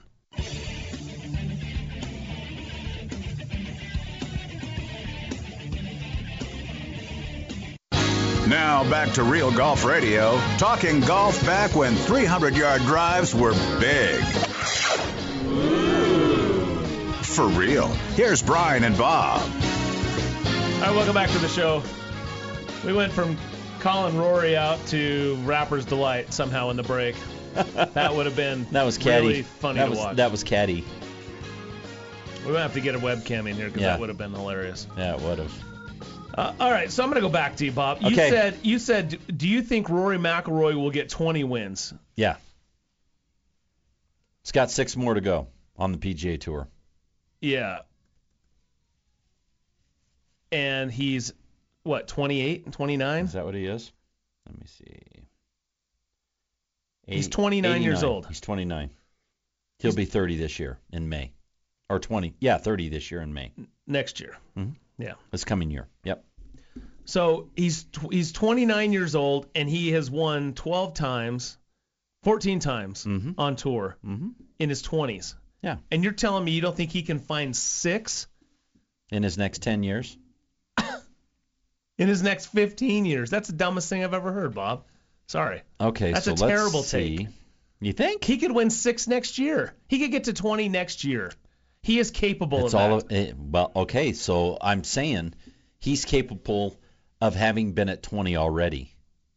Now back to Real Golf Radio, talking golf back when three hundred yard drives were big. For real. Here's Brian and Bob. All right, welcome back to the show. We went from calling Rory out to Rapper's Delight somehow in the break. That would have been that was catty. really funny that to was, watch. That was catty. We're going to have to get a webcam in here because Yeah. that would have been hilarious. Yeah, it would have. Uh, all right, so I'm going to go back to you, Bob. You Okay. said, you said, do you think Rory McIlroy will get twenty wins? Yeah. It's got six more to go on the P G A Tour. Yeah. And he's, what, twenty-eight and twenty-nine? Is that what he is? Let me see. He's twenty-nine years eighty-nine. old. He's twenty-nine. He'll be thirty this year in May. Or twenty. Yeah, thirty this year in May. Next year. Mm-hmm. Yeah. This coming year. Yep. So he's tw- he's twenty-nine years old, and he has won twelve times, fourteen times Mm-hmm. on tour Mm-hmm. in his twenties. Yeah. And you're telling me you don't think he can find six In his next ten years. in his next fifteen years? That's the dumbest thing I've ever heard, Bob. Sorry. Okay, That's so a let's terrible see. take. You think? He could win six next year. He could get to twenty next year. He is capable It's of all that. of, eh, well, okay, so I'm saying he's capable of having been at twenty already.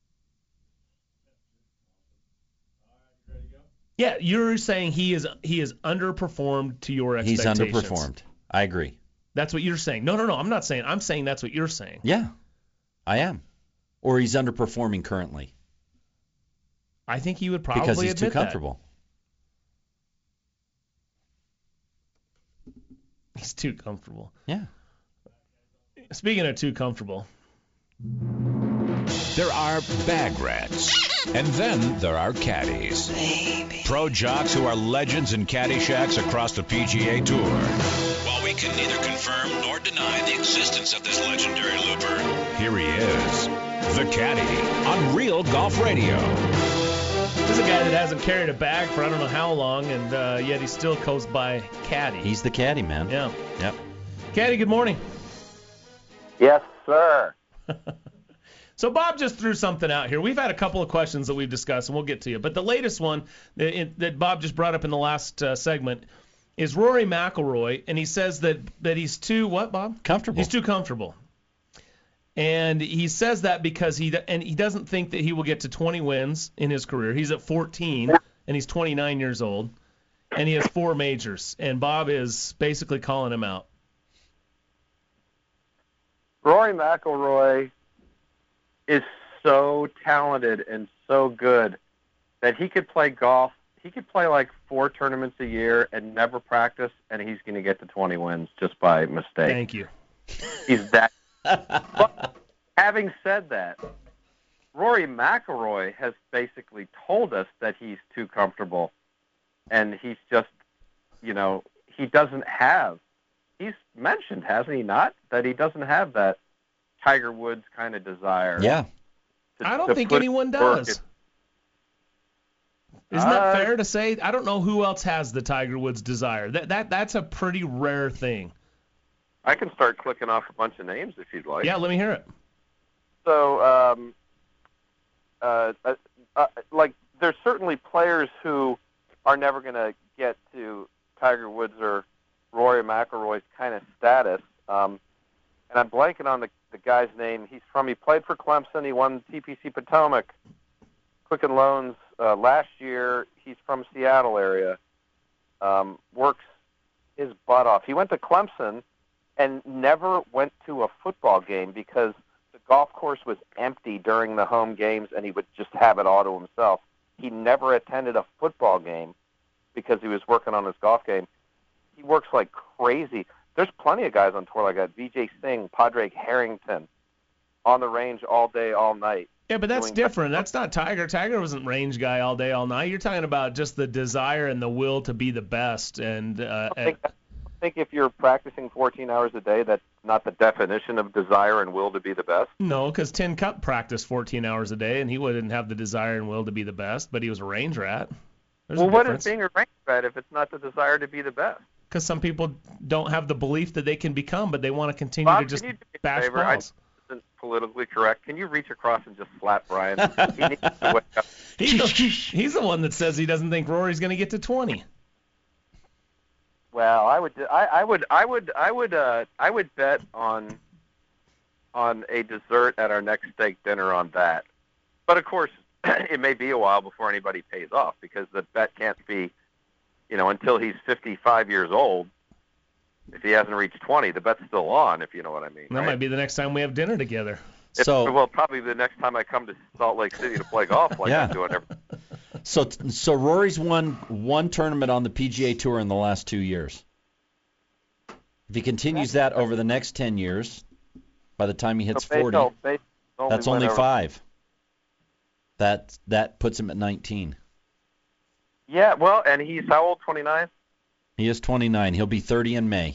Yeah, you're saying he is he is underperformed to your He's expectations. underperformed. I agree. That's what you're saying. No, no, no. I'm not saying. I'm saying that's what you're saying. Yeah, I am. Or he's underperforming currently I think he would probably because he's admit too comfortable. that. He's too comfortable. Yeah. Speaking of too comfortable, There are bag rats, and then there are caddies. Baby. Pro jocks who are legends in caddy shacks across the P G A Tour. While we can neither confirm nor deny the existence of this legendary looper, Here he is, the caddy on Real Golf Radio. this is a guy that hasn't carried a bag for I don't know how long, and uh, yet he still goes by Caddy. He's the caddy, man. Yeah. Yep. Caddy, good morning. Yes, sir. So Bob just threw something out here. We've had a couple of questions that we've discussed, and we'll get to you. But the latest one that, that Bob just brought up in the last uh, segment is Rory McIlroy, and he says that, that he's too, what, Bob? Comfortable. He's too comfortable. And he says that because he and he doesn't think that he will get to twenty wins in his career. He's at fourteen, and he's twenty-nine years old, and he has four majors. And Bob is basically calling him out. Rory McIlroy is so talented and so good that he could play golf. He could play like four tournaments a year and never practice, and he's going to get to twenty wins just by mistake. Thank you. He's that. But having said that, Rory McIlroy has basically told us that he's too comfortable, and he's just, you know, he doesn't have. He's mentioned, hasn't he not, that he doesn't have that Tiger Woods kind of desire. Yeah. to- I don't to think put anyone work does. in- Isn't that Uh, fair to say? I don't know who else has the Tiger Woods desire. That that that's a pretty rare thing. I can start clicking off a bunch of names if you'd like. Yeah, let me hear it. So, um, uh, uh, uh, like, there's certainly players who are never going to get to Tiger Woods or Rory McIlroy's kind of status. Um, and I'm blanking on the, the guy's name. He's from, he played for Clemson. He won T P C Potomac, Quicken Loans uh, last year. He's from Seattle area. Um, works his butt off. He went to Clemson and never went to a football game because the golf course was empty during the home games, and he would just have it all to himself. He never attended a football game because he was working on his golf game. He works like crazy. There's plenty of guys on tour like that. Vijay Singh, Padraig Harrington, on the range all day, all night. Yeah, but that's doing- different. That's not Tiger. Tiger wasn't range guy all day, all night. You're talking about just the desire and the will to be the best. And uh, I think, I think if you're practicing fourteen hours a day, that's not the definition of desire and will to be the best. no, because Tin Cup practiced fourteen hours a day, and he wouldn't have the desire and will to be the best, but he was a range rat. There's well, a what difference. is being a range rat if it's not the desire to be the best? Because some people don't have the belief that they can become, but they want to continue Bob, to just can you do me a bash favor? I balls. isn't politically correct. Can you reach across and just slap Brian? He needs to wake up. He's the, he's the one that says he doesn't think Rory's going to get to twenty. Well, I would, I, I would, I would, I would, uh, I would bet on on a dessert at our next steak dinner on that. But of course, it may be a while before anybody pays off because the bet can't be, you know, until he's fifty-five years old. If he hasn't reached twenty, the bet's still on. If you know what I mean. That right? might be the next time we have dinner together. It's- So- well, probably the next time I come to Salt Lake City to play golf, like Yeah. I'm doing every. So so Rory's won one tournament on the P G A Tour in the last two years. If he continues that over the next ten years, by the time he hits So forty, Beto- Beto only that's went only over- five. That that puts him at nineteen. Yeah, well, and he's how old? twenty-nine. He is twenty-nine. He'll be thirty in May.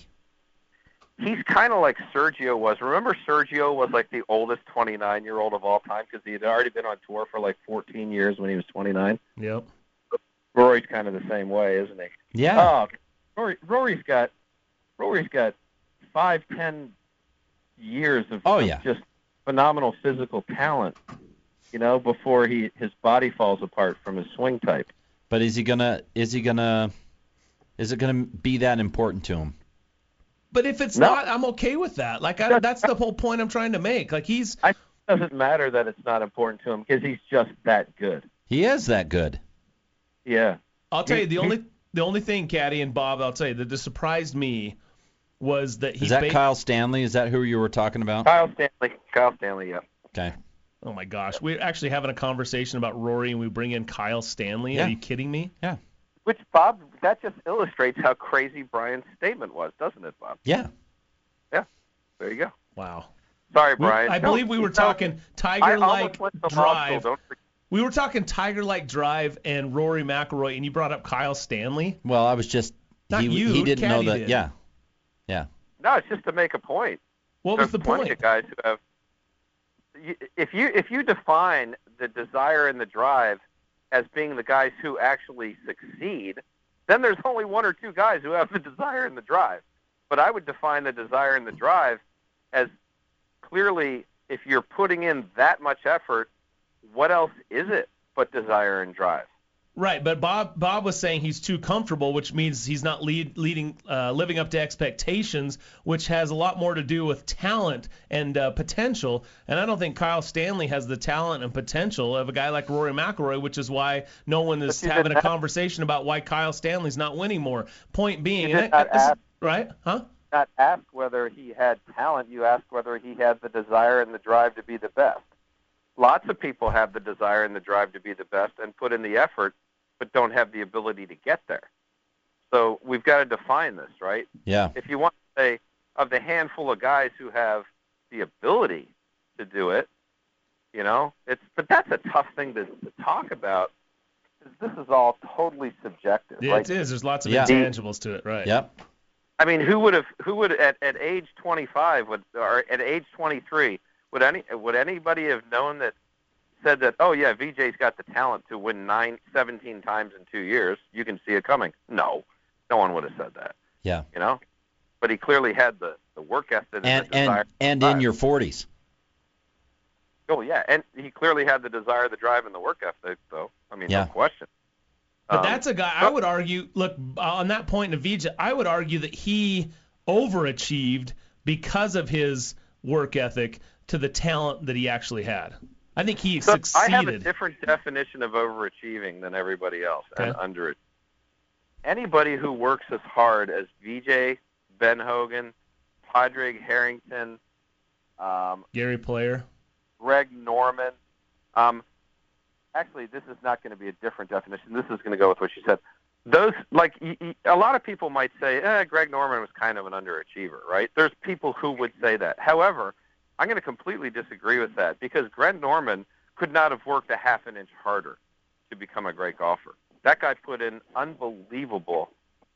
He's kind of like Sergio was. Remember, Sergio was like the oldest twenty-nine-year-old of all time because he had already been on tour for like fourteen years when he was twenty-nine. Yep. Rory's kind of the same way, isn't he? Yeah. Oh, Rory, Rory's got Rory's got five, ten years of, Oh, of yeah. just phenomenal physical talent. You know, before he his body falls apart from his swing type. But is he gonna? Is he gonna? Is it gonna be that important to him? But if it's No. not, I'm okay with that. Like I, that's the whole point I'm trying to make. Like he's. It doesn't matter that it's not important to him because he's just that good. He is that good. Yeah. I'll tell you the He- only the only thing, Caddy and Bob, I'll tell you that just surprised me was that he. Is that ba- Kyle Stanley? Is that who you were talking about? Kyle Stanley. Kyle Stanley. Yeah. Okay. Oh my gosh, we're actually having a conversation about Rory, and we bring in Kyle Stanley. Yeah. Are you kidding me? Yeah. Which, Bob, that just illustrates how crazy Brian's statement was, doesn't it, Bob? Yeah. Yeah. There you go. Wow. Sorry, We- Brian. I No, believe we were no, talking I Tiger-like almost went to law school, drive. don't forget. We were talking Tiger-like drive and Rory McIlroy, and you brought up Kyle Stanley. Well, I was just. Not he, you, He didn't know Caddy that. did. Yeah. Yeah. No, it's just to make a point. What There's was the plenty point? of guys who have. you- If you if you define the desire and the drive as being the guys who actually succeed, then there's only one or two guys who have the desire and the drive. But I would define the desire and the drive as clearly, if you're putting in that much effort, what else is it but desire and drive? Right, but Bob Bob was saying he's too comfortable, which means he's not lead, leading, uh, living up to expectations, which has a lot more to do with talent and uh, potential. And I don't think Kyle Stanley has the talent and potential of a guy like Rory McIlroy, which is why no one is But you having didn't a have- conversation about why Kyle Stanley's not winning more. Point being, You and did I- not this is- ask- right? Huh? Not ask whether he had talent. You asked whether he had the desire and the drive to be the best. Lots of people have the desire and the drive to be the best and put in the effort, but don't have the ability to get there. So we've got to define this, right? Yeah. If you want to say of the handful of guys who have the ability to do it, You know, it's but that's a tough thing to, to talk about. This is all totally subjective. Yeah, right? it is. There's lots of Yeah. intangibles to it, right? Yep. I mean, who would have who would at, at age twenty-five would or at age twenty-three would any would anybody have known that said that, oh yeah, V J's got the talent to win nine seventeen times in two years. You can see it coming. No, no one would have said that. Yeah. You know, but he clearly had the, the work ethic and, And the desire. and and in your forties. Oh yeah, and he clearly had the desire, the drive, and the work ethic. Though, I mean, Yeah. no question. But Um, that's a guy, I would argue, look, on that point of V J, I would argue that he overachieved because of his work ethic to the talent that he actually had. I think he So succeeded. I have a different definition of overachieving than everybody else, and Okay. under anybody who works as hard as V J, Ben Hogan, Padraig Harrington, um, Gary Player. Greg Norman. Um, actually, this is not going to be a different definition. This is going to go with what you said. Those, like, y- y- a lot of people might say, eh, Greg Norman was kind of an underachiever, right? There's people who would say that. However, I'm going to completely disagree with that because Greg Norman could not have worked a half an inch harder to become a great golfer. That guy put in unbelievable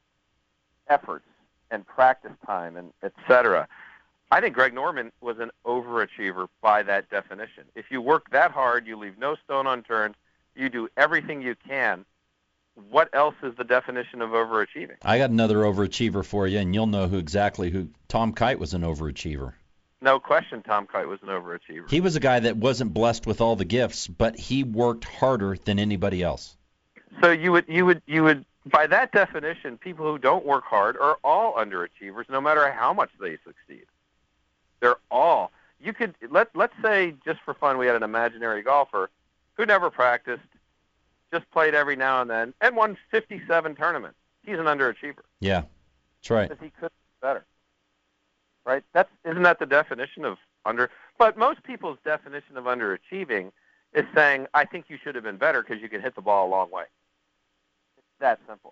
efforts and practice time and et cetera. I think Greg Norman was an overachiever by that definition. If you work that hard, you leave no stone unturned, you do everything you can, what else is the definition of overachieving? I got another overachiever for you, and you'll know who exactly who. Tom Kite was an overachiever. No question Tom Kite was an overachiever. He was a guy that wasn't blessed with all the gifts, but he worked harder than anybody else. So you would you would you would by that definition, people who don't work hard are all underachievers, no matter how much they succeed. They're all. You could let let's say just for fun we had an imaginary golfer who never practiced, just played every now and then, and won fifty-seven tournaments. He's an underachiever. Yeah, that's right. Because he could be better. Right? That's isn't that the definition of under? But most people's definition of underachieving is saying, I think you should have been better because you can hit the ball a long way. It's that simple.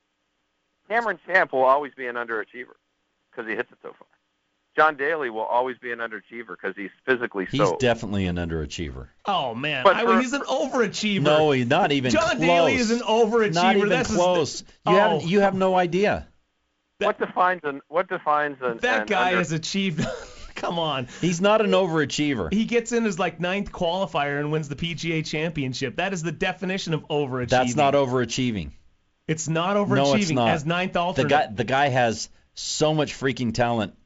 Cameron Champ will always be an underachiever because he hits it so far. John Daly will always be an underachiever because he's physically He's so. definitely an underachiever. Oh, man. But I, for- he's an overachiever. No, he's not even John close. Daly is an overachiever. Not even That's his- close. You Oh. have you have no idea. what defines an what defines an That an guy under, has achieved. Come on. He's not an overachiever. He gets in as like ninth qualifier and wins the P G A championship. That is the definition of overachieving. That's not overachieving. It's not overachieving. No, it's not. As ninth The alternate. guy the guy has so much freaking talent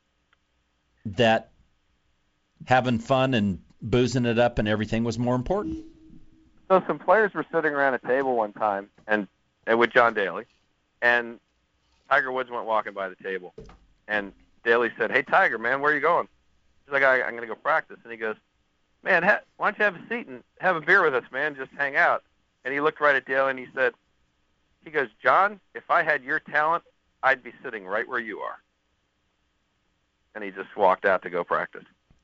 that having fun and boozing it up and everything was more important. So some players were sitting around a table one time and, and with John Daly, and Tiger Woods went walking by the table, and Daly said, "Hey Tiger, man, where are you going?" He's like, I, "I'm going to go practice." And he goes, "Man, ha- why don't you have a seat and have a beer with us, man? Just hang out." And he looked right at Daly and he said, "He goes, John, if I had your talent, I'd be sitting right where you are." And he just walked out to go practice.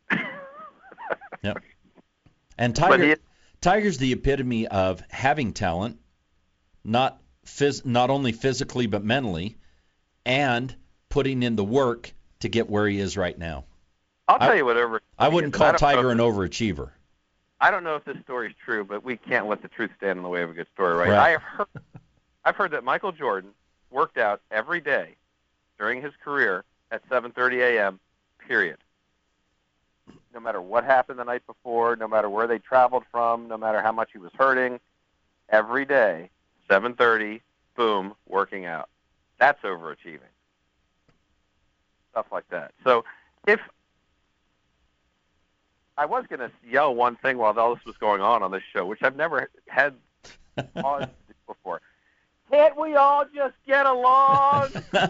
Yep. And But Tiger, he- Tiger's the epitome of having talent, not phys- not only physically but mentally, and putting in the work to get where he is right now. I'll I- tell you what over. I wouldn't I call don't Tiger know- an overachiever. I don't know if this story's true, but we can't let the truth stand in the way of a good story, right? Right. I have heard, I've heard that Michael Jordan worked out every day during his career at seven thirty a.m., period. No matter what happened the night before, no matter where they traveled from, no matter how much he was hurting, every day, seven thirty, boom, working out. That's overachieving. Stuff like that. So if I was going to yell one thing while all this was going on on this show, which I've never had pause to do before. Can't we all just get along?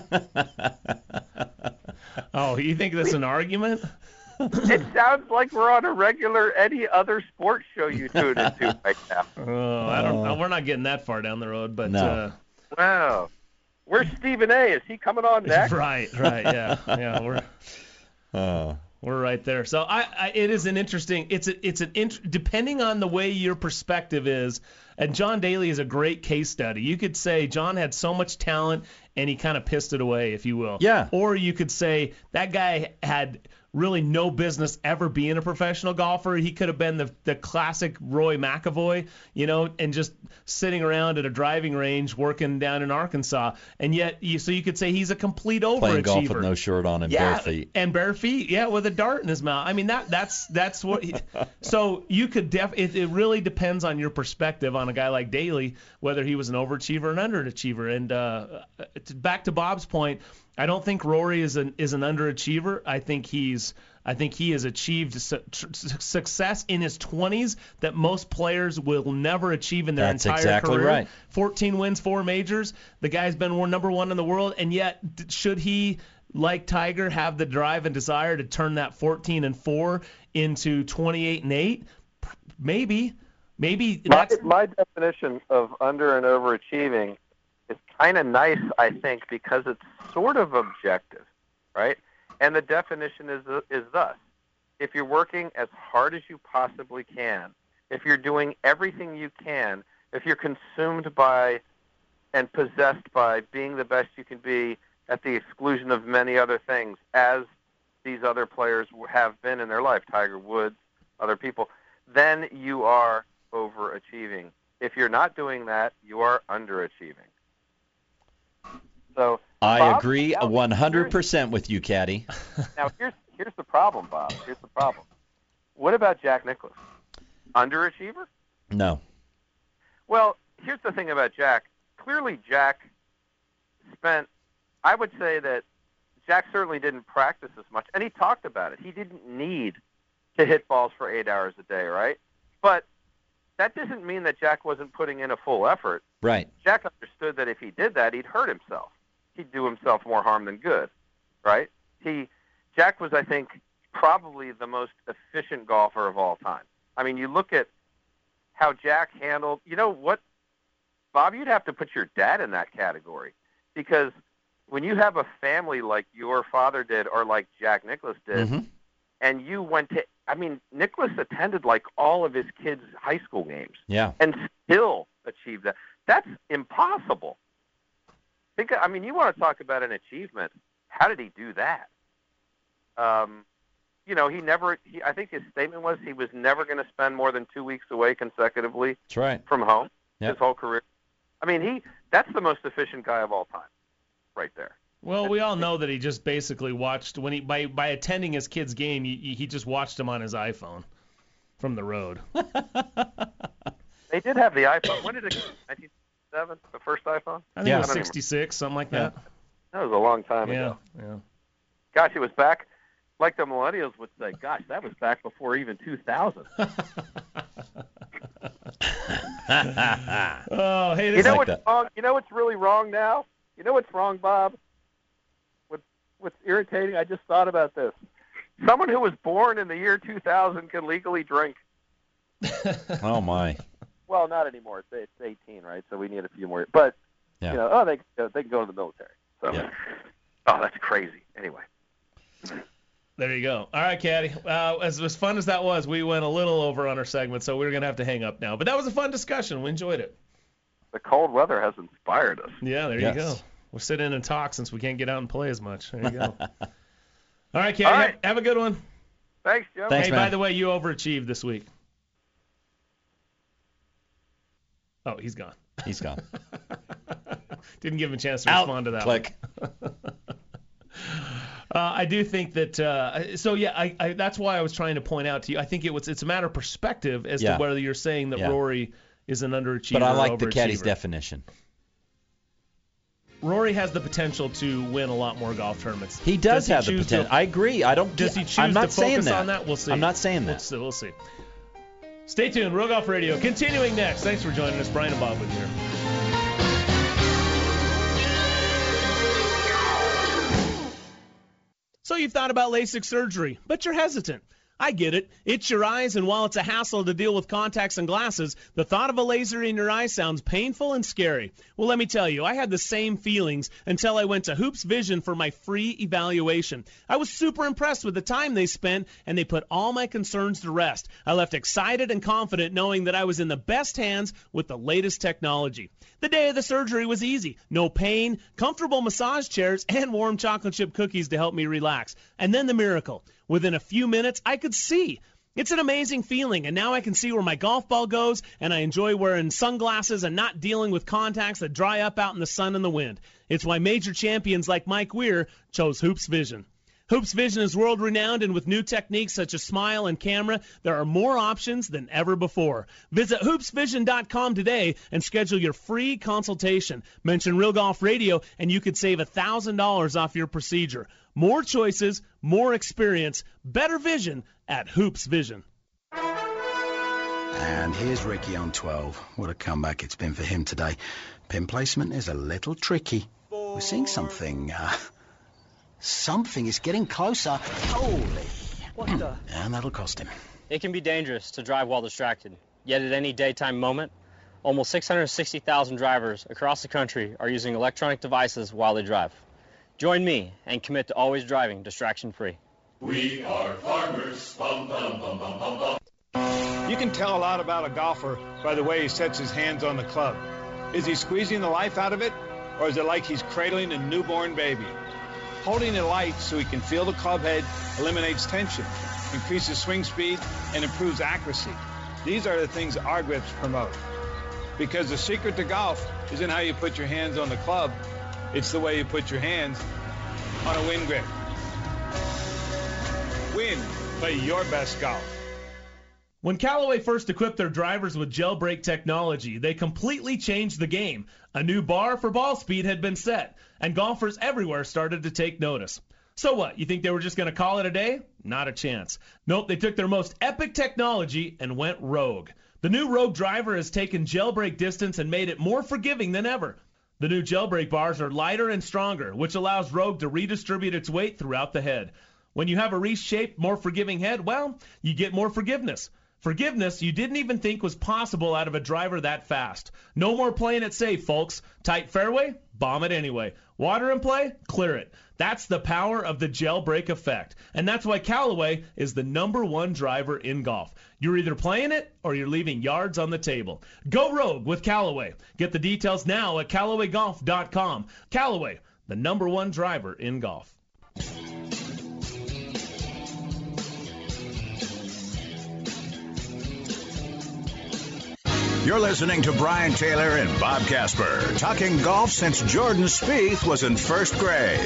Oh, you think that's an argument? It sounds like we're on a regular any other sports show you tune into right now. Oh, I don't. know. We're not getting that far down the road, but No. uh, Wow. Where's Stephen A? Is he coming on next? right, right, yeah, yeah, we're Oh. we're right there. So I, I it is an interesting. It's a, it's an int- depending on the way your perspective is. And John Daly is a great case study. You could say John had so much talent and he kind of pissed it away, if you will. Yeah. Or you could say that guy had really no business ever being a professional golfer. He could have been the the classic Roy McIlroy, you know, and just sitting around at a driving range working down in Arkansas. And yet, you, so you could say he's a complete overachiever. Playing golf with no shirt on and yeah, bare feet. And bare feet, yeah, with a dart in his mouth. I mean, that that's that's what. He, so you could def. It, it really depends on your perspective on a guy like Daly, whether he was an overachiever or an underachiever. And uh, back to Bob's point, I don't think Rory is an is an underachiever. I think he's I think he has achieved su- tr- success in his twenties that most players will never achieve in their That's entire exactly career. Right. fourteen wins, four majors. The guy's been one, number one in the world, and yet d- should he, like Tiger, have the drive and desire to turn that fourteen and four into twenty-eight and eight? Maybe, maybe. My, That's my definition of under and overachieving is kind of nice, I think, because it's sort of objective, right? And the definition is is thus: if you're working as hard as you possibly can, if you're doing everything you can, if you're consumed by and possessed by being the best you can be at the exclusion of many other things, as these other players have been in their life, Tiger Woods, other people, then you are overachieving. If you're not doing that, you are underachieving. So I Bob, agree now, one hundred percent with you, Caddy. Now, here's here's the problem, Bob. Here's the problem. What about Jack Nicklaus? Underachiever? No. Well, here's the thing about Jack. Clearly, Jack spent, I would say that Jack certainly didn't practice as much, and he talked about it. He didn't need to hit balls for eight hours a day, right? But that doesn't mean that Jack wasn't putting in a full effort. Right. Jack understood that if he did that, he'd hurt himself. He'd do himself more harm than good, right? He, Jack was, I think, probably the most efficient golfer of all time. I mean, you look at how Jack handled, you know what, Bob, you'd have to put your dad in that category, because when you have a family like your father did or like Jack Nicklaus did, Mm-hmm. and you went to, I mean, Nicklaus attended like all of his kids' high school games Yeah. and still achieved that. That's impossible. Think, I mean, you want to talk about an achievement. How did he do that? Um, you know, he never, he, I think his statement was he was never going to spend more than two weeks away consecutively That's right. from home Yep. his whole career. I mean, he that's the most efficient guy of all time right there. Well, we all know that he just basically watched when he by by attending his kid's game, he, he just watched him on his iPhone from the road. They did have the iPhone. When did it come? nineteen sixty-seven, the first iPhone? I think Yeah. it was I don't even- sixty-six, something like that. That was a long time Yeah, ago. yeah. Gosh, it was back, like the millennials would say, gosh, that was back before even two thousand. Oh, hey, You this know like what's that. wrong? You know what's really wrong now? You know what's wrong, Bob? What, what's irritating? I just thought about this. Someone who was born in the year two thousand can legally drink. Oh, my. Well, not anymore. It's, it's eighteen, right? So we need a few more. But, Yeah. you know, oh, they, they can go to the military. So, Yeah. oh, that's crazy. Anyway. There you go. All right, Caddy. Uh, as, as fun as that was, we went a little over on our segment, so we're going to have to hang up now. But that was a fun discussion. We enjoyed it. The cold weather has inspired us. Yeah, there Yes. you go. We'll sit in and talk since we can't get out and play as much. There you go. All right, Caddy. All right. Have, have a good one. Thanks, Joe. Thanks, hey, man. by the way, you overachieved this week. Oh, he's gone. He's gone. Didn't give him a chance to Out. respond to that Click. one. Uh, I do think that. Uh, so yeah, I, I, that's why I was trying to point out to you. I think it was. It's a matter of perspective as Yeah. to whether you're saying that Yeah. Rory is an underachiever. But I or like the caddy's overachiever. definition. Rory has the potential to win a lot more golf tournaments. He does, he have the choose potential. To, I agree. I don't. does he choose I'm not to saying focus that. on that? We'll see. I'm not saying We'll that. see. We'll see. Stay tuned. Real Golf Radio continuing next. Thanks for joining us. Brian and Bob with you here. So you've thought about LASIK surgery, but you're hesitant. I get it. It's your eyes, and while it's a hassle to deal with contacts and glasses, the thought of a laser in your eye sounds painful and scary. Well, let me tell you, I had the same feelings until I went to Hoops Vision for my free evaluation. I was super impressed with the time they spent, and they put all my concerns to rest. I left excited and confident knowing that I was in the best hands with the latest technology. The day of the surgery was easy. No pain, comfortable massage chairs, and warm chocolate chip cookies to help me relax. And then the miracle. Within a few minutes, I could see. It's an amazing feeling, and now I can see where my golf ball goes, and I enjoy wearing sunglasses and not dealing with contacts that dry up out in the sun and the wind. It's why major champions like Mike Weir chose Hoops Vision. Hoops Vision is world-renowned, and with new techniques such as Smile and Camera, there are more options than ever before. Visit hoops vision dot com today and schedule your free consultation. Mention Real Golf Radio, and you could save one thousand dollars off your procedure. More choices, more experience, better vision at Hoops Vision. And here's Ricky on twelve. What a comeback it's been for him today. Pin placement is a little tricky. We're seeing something... Uh, Something is getting closer. Holy. What the? And that'll cost him. It can be dangerous to drive while distracted. Yet at any daytime moment, almost six hundred sixty thousand drivers across the country are using electronic devices while they drive. Join me and commit to always driving distraction-free. We are farmers. Bum, bum, bum, bum, bum, bum. You can tell a lot about a golfer by the way he sets his hands on the club. Is he squeezing the life out of it, or is it like he's cradling a newborn baby? Holding it light so he can feel the club head eliminates tension, increases swing speed, and improves accuracy. These are the things our grips promote. Because the secret to golf isn't how you put your hands on the club, it's the way you put your hands on a wind grip. Win, play your best golf. When Callaway first equipped their drivers with gel brake technology, they completely changed the game. A new bar for ball speed had been set, and golfers everywhere started to take notice. So what, you think they were just going to call it a day? Not a chance. Nope, they took their most epic technology and went rogue. The new Rogue driver has taken gel brake distance and made it more forgiving than ever. The new gel brake bars are lighter and stronger, which allows Rogue to redistribute its weight throughout the head. When you have a reshaped, more forgiving head, well, you get more forgiveness. Forgiveness you didn't even think was possible out of a driver that fast. No more playing it safe, folks. Tight fairway? Bomb it anyway. Water in play? Clear it. That's the power of the gel brake effect. And that's why Callaway is the number one driver in golf. You're either playing it or you're leaving yards on the table. Go rogue with Callaway. Get the details now at Callaway Golf dot com. Callaway, the number one driver in golf. You're listening to Brian Taylor and Bob Casper, talking golf since Jordan Spieth was in first grade.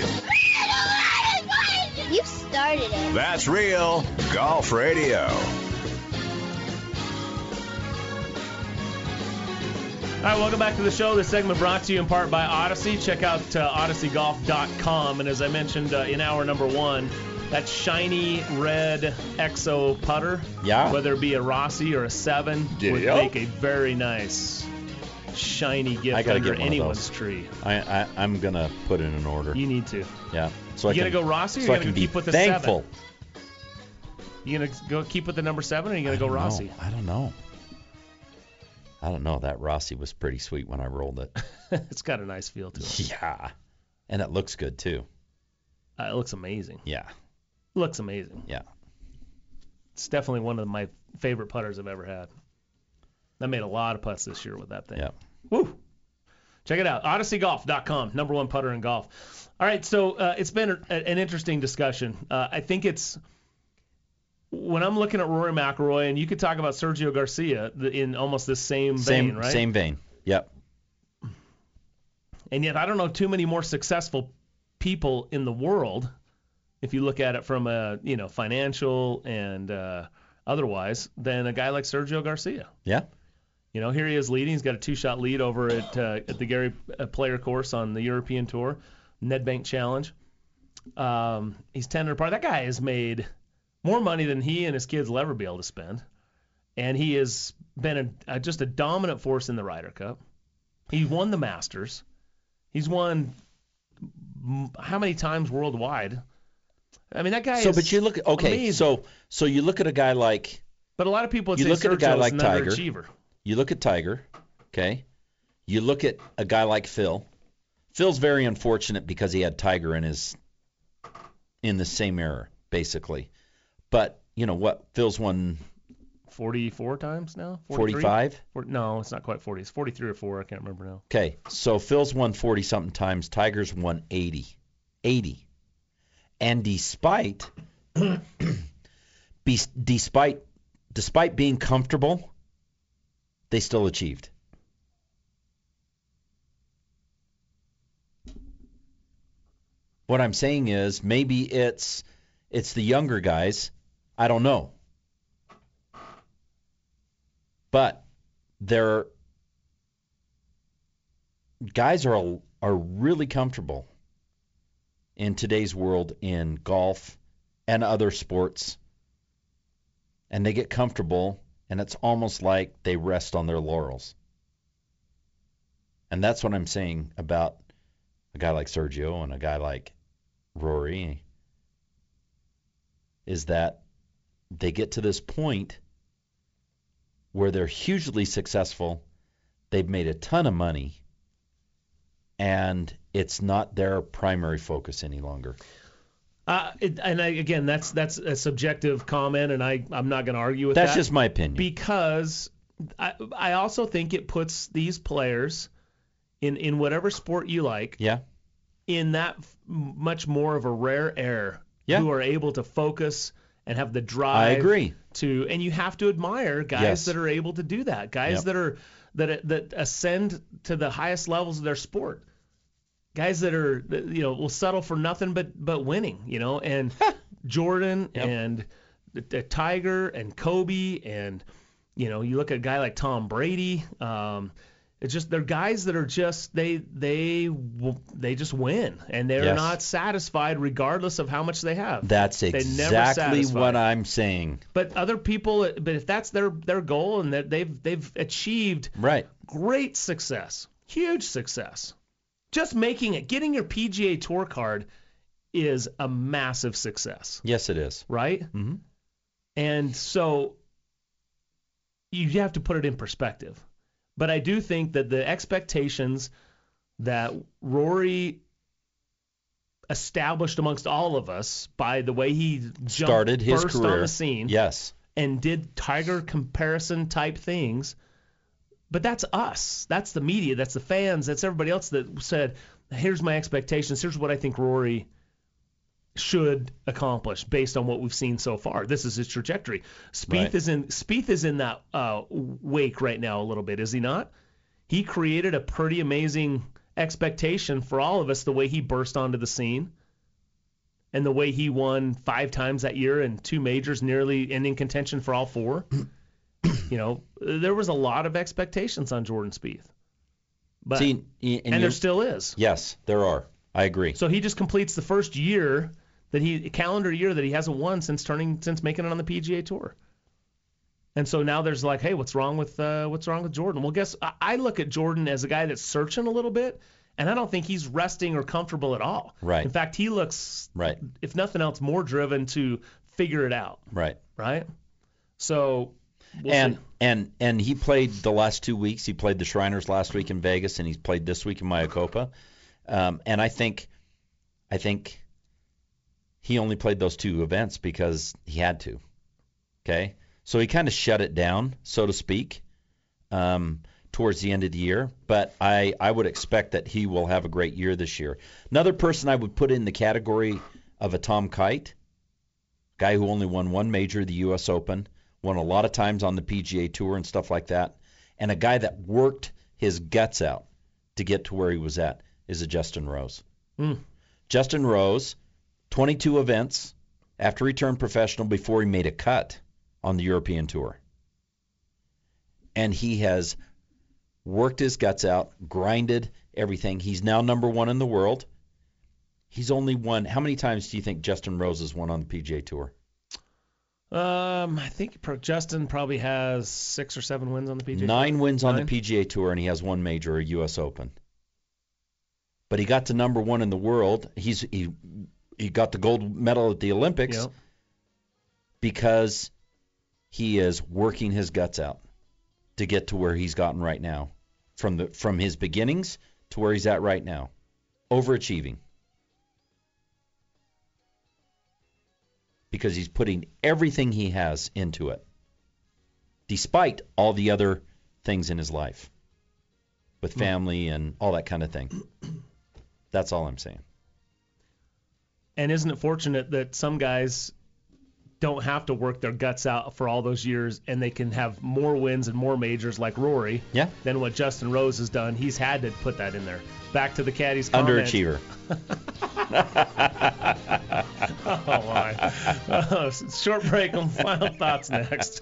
You started it. That's Real Golf Radio. All right, welcome back to the show. This segment brought to you in part by Odyssey. Check out uh, odyssey golf dot com. And as I mentioned uh, in hour number one, that shiny red Exo putter, yeah, whether it be a Rossi or a seven, yeah, would make a very nice shiny gift under anyone's tree. I, I, I'm going to put in an order. You need to. Yeah. So you going to go Rossi or so you going to keep with the thankful. seven? You going to go keep with the number seven or are you going to go Rossi? Know. I don't know. I don't know. That Rossi was pretty sweet when I rolled it. It's got a nice feel to it. Yeah. And it looks good, too. Uh, it looks amazing. Yeah. Looks amazing. Yeah. It's definitely one of my favorite putters I've ever had. I made a lot of putts this year with that thing. Yeah. Woo. Check it out. odyssey golf dot com, number one putter in golf. All right, so uh, it's been a, an interesting discussion. Uh, I think it's when I'm looking at Rory McIlroy, and you could talk about Sergio Garcia in almost the same vein, same, right? Same vein. Yep. And yet I don't know too many more successful people in the world, if you look at it from a, you know, financial and uh, otherwise, than a guy like Sergio Garcia. Yeah. You know, here he is leading. He's got a two-shot lead over at uh, at the Gary Player Course on the European Tour, Nedbank Challenge. Um, he's ten under par. That guy has made more money than he and his kids will ever be able to spend, and he has been a, a, just a dominant force in the Ryder Cup. He won the Masters. He's won how many times worldwide? I mean, that guy So, is but you look at okay. amazing. So, so you look at a guy like. But a lot of people would you say look at a guy Sergio's like an Tiger. underachiever. You look at Tiger, okay. You look at a guy like Phil. Phil's very unfortunate because he had Tiger in his in the same era, basically. But you know what? Phil's won forty-four times now. forty-five. No, it's not quite forty. It's forty-three or four. I can't remember now. Okay, so Phil's won forty something times. Tiger's won eighty. eighty. And despite be, despite despite being comfortable, they still achieved. What I'm saying is maybe it's it's the younger guys. I don't know. But they're guys are are really comfortable in today's world in golf and other sports. And they get comfortable, and it's almost like they rest on their laurels. And that's what I'm saying about a guy like Sergio and a guy like Rory, is that they get to this point where they're hugely successful, they've made a ton of money, and it's not their primary focus any longer. Uh, it, and I, again, that's that's a subjective comment, and I, I'm not going to argue with that. That's just my opinion. Because I, I also think it puts these players in, in whatever sport you like yeah. in that f- much more of a rare air yeah. who are able to focus and have the drive. I agree. To and you have to admire guys Yes. that are able to do that, guys Yep. that are that that ascend to the highest levels of their sport. Guys that are, you know, will settle for nothing but but winning, you know, and Jordan Yep. and the, the Tiger and Kobe and, you know, you look at a guy like Tom Brady. Um, it's just they're guys that are just they they will- they just win, and they're Yes. not satisfied regardless of how much they have. That's They're never exactly satisfied. what I'm saying. But other people, but if that's their their goal and that they've they've achieved Right. great success, huge success. Just making it, getting your P G A Tour card is a massive success, Yes, it is. right? Mm-hmm. And so you have to put it in perspective. But I do think that the expectations that Rory established amongst all of us by the way he jumped, Started his burst career. on the scene, Yes. and did Tiger comparison type things. But that's us. That's the media. That's the fans. That's everybody else that said, here's my expectations. Here's what I think Rory should accomplish based on what we've seen so far. This is his trajectory. Spieth Right. is in Spieth is in that uh, wake right now a little bit, is he not? He created a pretty amazing expectation for all of us the way he burst onto the scene and the way he won five times that year and two majors, nearly ending contention for all four. You know, there was a lot of expectations on Jordan Spieth. But, See, and and you're- there still is. Yes, there are. I agree. So he just completes the first year that he calendar year that he hasn't won since turning since making it on the P G A Tour. And so now there's like, hey, what's wrong with uh, what's wrong with Jordan? Well, guess I, I look at Jordan as a guy that's searching a little bit, and I don't think he's resting or comfortable at all. Right. In fact, he looks, Right. if nothing else, more driven to figure it out. Right. Right. So. We'll and see. and and he played the last two weeks. He played the Shriners last week in Vegas, and he's played this week in Mayakoba. Um, and I think, I think he only played those two events because he had to. Okay, so he kind of shut it down, so to speak, um, towards the end of the year. But I I would expect that he will have a great year this year. Another person I would put in the category of a Tom Kite, guy who only won one major, the U S Open. Won a lot of times on the P G A Tour and stuff like that. And a guy that worked his guts out to get to where he was at is a Justin Rose. Mm. Justin Rose, twenty-two events after he turned professional before he made a cut on the European Tour. And he has worked his guts out, grinded everything. He's now number one in the world. He's only won, how many times do you think Justin Rose has won on the P G A Tour? Um, I think pro- Justin probably has six or seven wins on the P G A. Nine Tour. wins on Nine? the P G A Tour, and he has one major, a U S Open. But he got to number one in the world. He's he he got the gold medal at the Olympics Yep. because he is working his guts out to get to where he's gotten right now, from the from his beginnings to where he's at right now, overachieving. Because he's putting everything he has into it, despite all the other things in his life, with family and all that kind of thing. That's all I'm saying. And isn't it fortunate that some guys don't have to work their guts out for all those years, and they can have more wins and more majors like Rory yeah. than what Justin Rose has done? He's had to put that in there. Back to the caddy's comment. Underachiever. Oh, my. Uh, short break on final thoughts next.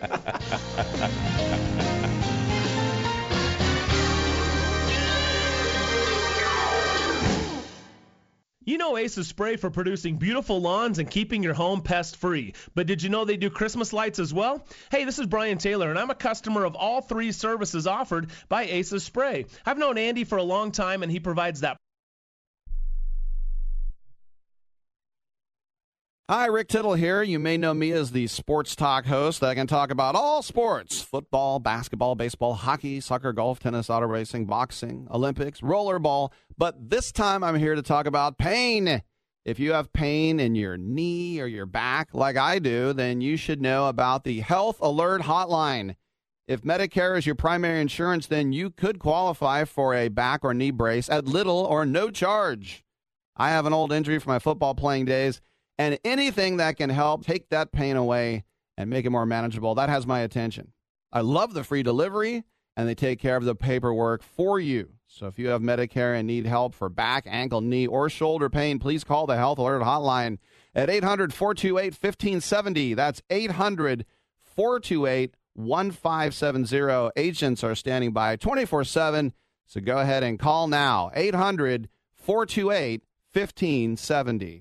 You know Ace's Spray for producing beautiful lawns and keeping your home pest-free. But did you know they do Christmas lights as well? Hey, this is Brian Taylor, and I'm a customer of all three services offered by Ace's Spray. I've known Andy for a long time, and he provides that. Hi, Rick Tittle here. You may know me as the sports talk host that can talk about all sports: football, basketball, baseball, hockey, soccer, golf, tennis, auto racing, boxing, Olympics, rollerball. But this time I'm here to talk about pain. If you have pain in your knee or your back like I do, then you should know about the Health Alert Hotline. If Medicare is your primary insurance, then you could qualify for a back or knee brace at little or no charge. I have an old injury from my football playing days, and anything that can help take that pain away and make it more manageable, that has my attention. I love the free delivery, and they take care of the paperwork for you. So if you have Medicare and need help for back, ankle, knee, or shoulder pain, please call the Health Alert Hotline at eight hundred, four two eight, one five seven zero. That's eight hundred, four two eight, one five seven zero. Agents are standing by twenty-four seven, so go ahead and call now. eight hundred, four two eight, one five seven zero.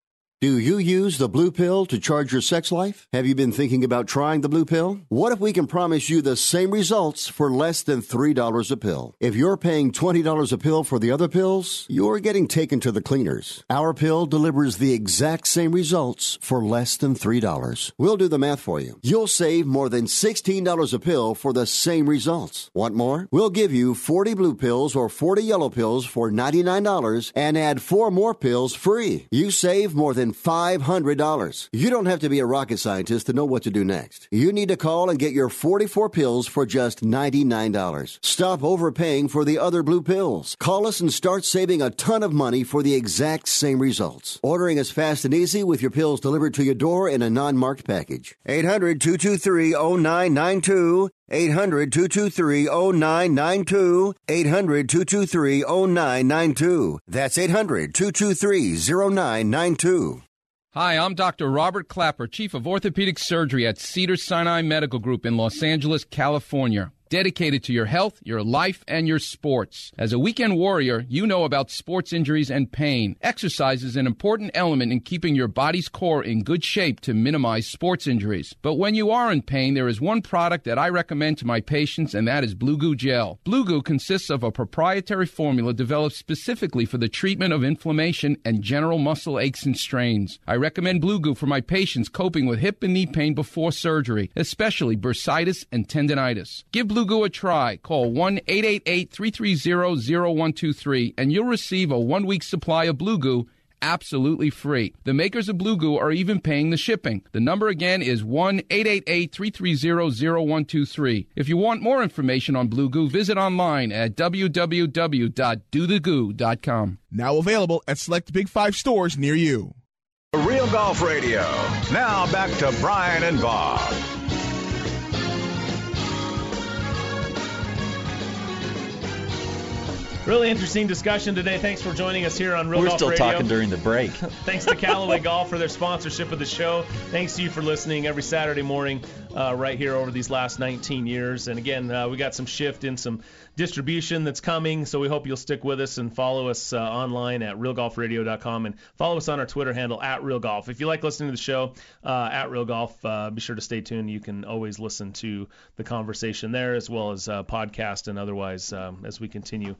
Do you use the Blue Pill to charge your sex life? Have you been thinking about trying the Blue Pill? What if we can promise you the same results for less than three dollars a pill? If you're paying twenty dollars a pill for the other pills, you're getting taken to the cleaners. Our pill delivers the exact same results for less than three dollars. We'll do the math for you. You'll save more than sixteen dollars a pill for the same results. Want more? We'll give you forty blue pills or forty yellow pills for ninety-nine dollars and add four more pills free. You save more than five hundred dollars. You don't have to be a rocket scientist to know what to do next. You need to call and get your forty-four pills for just ninety-nine dollars. Stop overpaying for the other blue pills. Call us and start saving a ton of money for the exact same results. Ordering is fast and easy with your pills delivered to your door in a non-marked package. eight hundred, two two three, zero nine nine two. eight hundred, two two three, zero nine nine two. eight hundred, two two three, zero nine nine two. That's eight hundred, two two three, zero nine nine two. Hi, I'm Doctor Robert Clapper, Chief of Orthopedic Surgery at Cedars-Sinai Medical Group in Los Angeles, California. Dedicated to your health, your life, and your sports. As a weekend warrior, you know about sports injuries and pain. Exercise is an important element in keeping your body's core in good shape to minimize sports injuries. But when you are in pain, there is one product that I recommend to my patients, and that is Blue Goo Gel. Blue Goo consists of a proprietary formula developed specifically for the treatment of inflammation and general muscle aches and strains. I recommend Blue Goo for my patients coping with hip and knee pain before surgery, especially bursitis and tendinitis. Give Blue Goo a try. Call one eight eight eight, three three zero, zero one two three and you'll receive a one-week supply of Blue Goo absolutely free. The makers of Blue Goo are even paying the shipping. The number again is one eight eight eight, three three zero, zero one two three. If you want more information on Blue Goo, visit online at w w w dot do the goo dot com. Now available at select Big Five stores near you. Real Golf Radio. Now back to Brian and Bob. Really interesting discussion today. Thanks for joining us here on Real We're Golf still Radio. talking during the break. Thanks to Callaway Golf for their sponsorship of the show. Thanks to you for listening every Saturday morning uh, right here over these last nineteen years. And again, uh, we got some shift in some distribution that's coming, so we hope you'll stick with us and follow us uh, online at real golf radio dot com and follow us on our Twitter handle at Real Golf. If you like listening to the show uh, at Real Golf, uh, be sure to stay tuned. You can always listen to the conversation there as well as uh, podcast and otherwise um, as we continue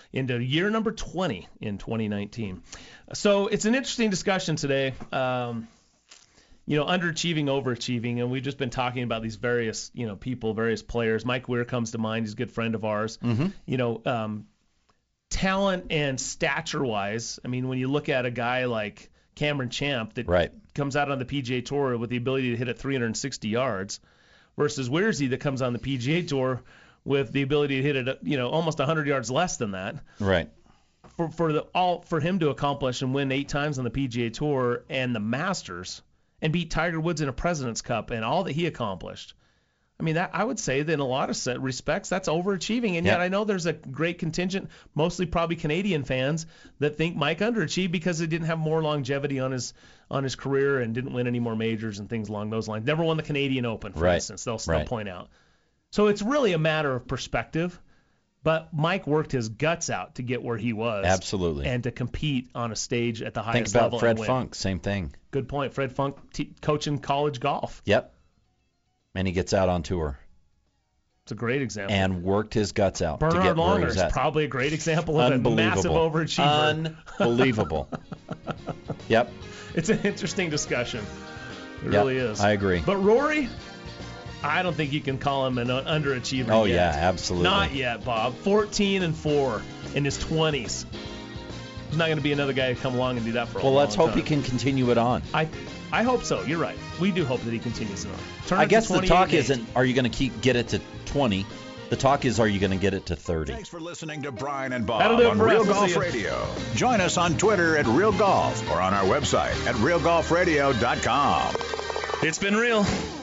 into year number twenty in twenty nineteen. So it's an interesting discussion today. Um, you know, underachieving, overachieving, and we've just been talking about these various, you know, people, various players. Mike Weir comes to mind. He's a good friend of ours. Mm-hmm. You know, um, talent and stature-wise, I mean, when you look at a guy like Cameron Champ that right. comes out on the P G A Tour with the ability to hit at three hundred sixty yards versus Weirzy that comes on the P G A Tour with the ability to hit it, you know, almost one hundred yards less than that. Right. For for the all for him to accomplish and win eight times on the P G A Tour and the Masters and beat Tiger Woods in a President's Cup and all that he accomplished. I mean, that I would say that in a lot of respects that's overachieving, and yet yep. I know there's a great contingent, mostly probably Canadian fans, that think Mike underachieved because he didn't have more longevity on his on his career and didn't win any more majors and things along those lines. Never won the Canadian Open, for right. instance. They'll still right. point out. So it's really a matter of perspective. But Mike worked his guts out to get where he was. Absolutely. And to compete on a stage at the highest Think about level. Fred and win. Funk, same thing. Good point. Fred Funk t- coaching college golf. Yep. And he gets out on tour. It's a great example. And worked his guts out Bernard to get where he Longer was is at. probably a great example of a massive overachiever. Unbelievable. Yep. It's an interesting discussion. It yep, really is. I agree. But Rory, I don't think you can call him an underachiever oh, yet. yeah, absolutely. Not yet, Bob. fourteen and four in his twenties. There's not going to be another guy who come along and do that for a well, long let's hope time. he can continue it on. I I hope so. You're right. We do hope that he continues it on. Turn I it guess to the talk eight. isn't, are you going to keep get it to twenty? The talk is, are you going to get it to thirty? Thanks for listening to Brian and Bob That'll do it on for Real us. We'll Golf see you. Radio. Join us on Twitter at Real Golf or on our website at real golf radio dot com. It's been real.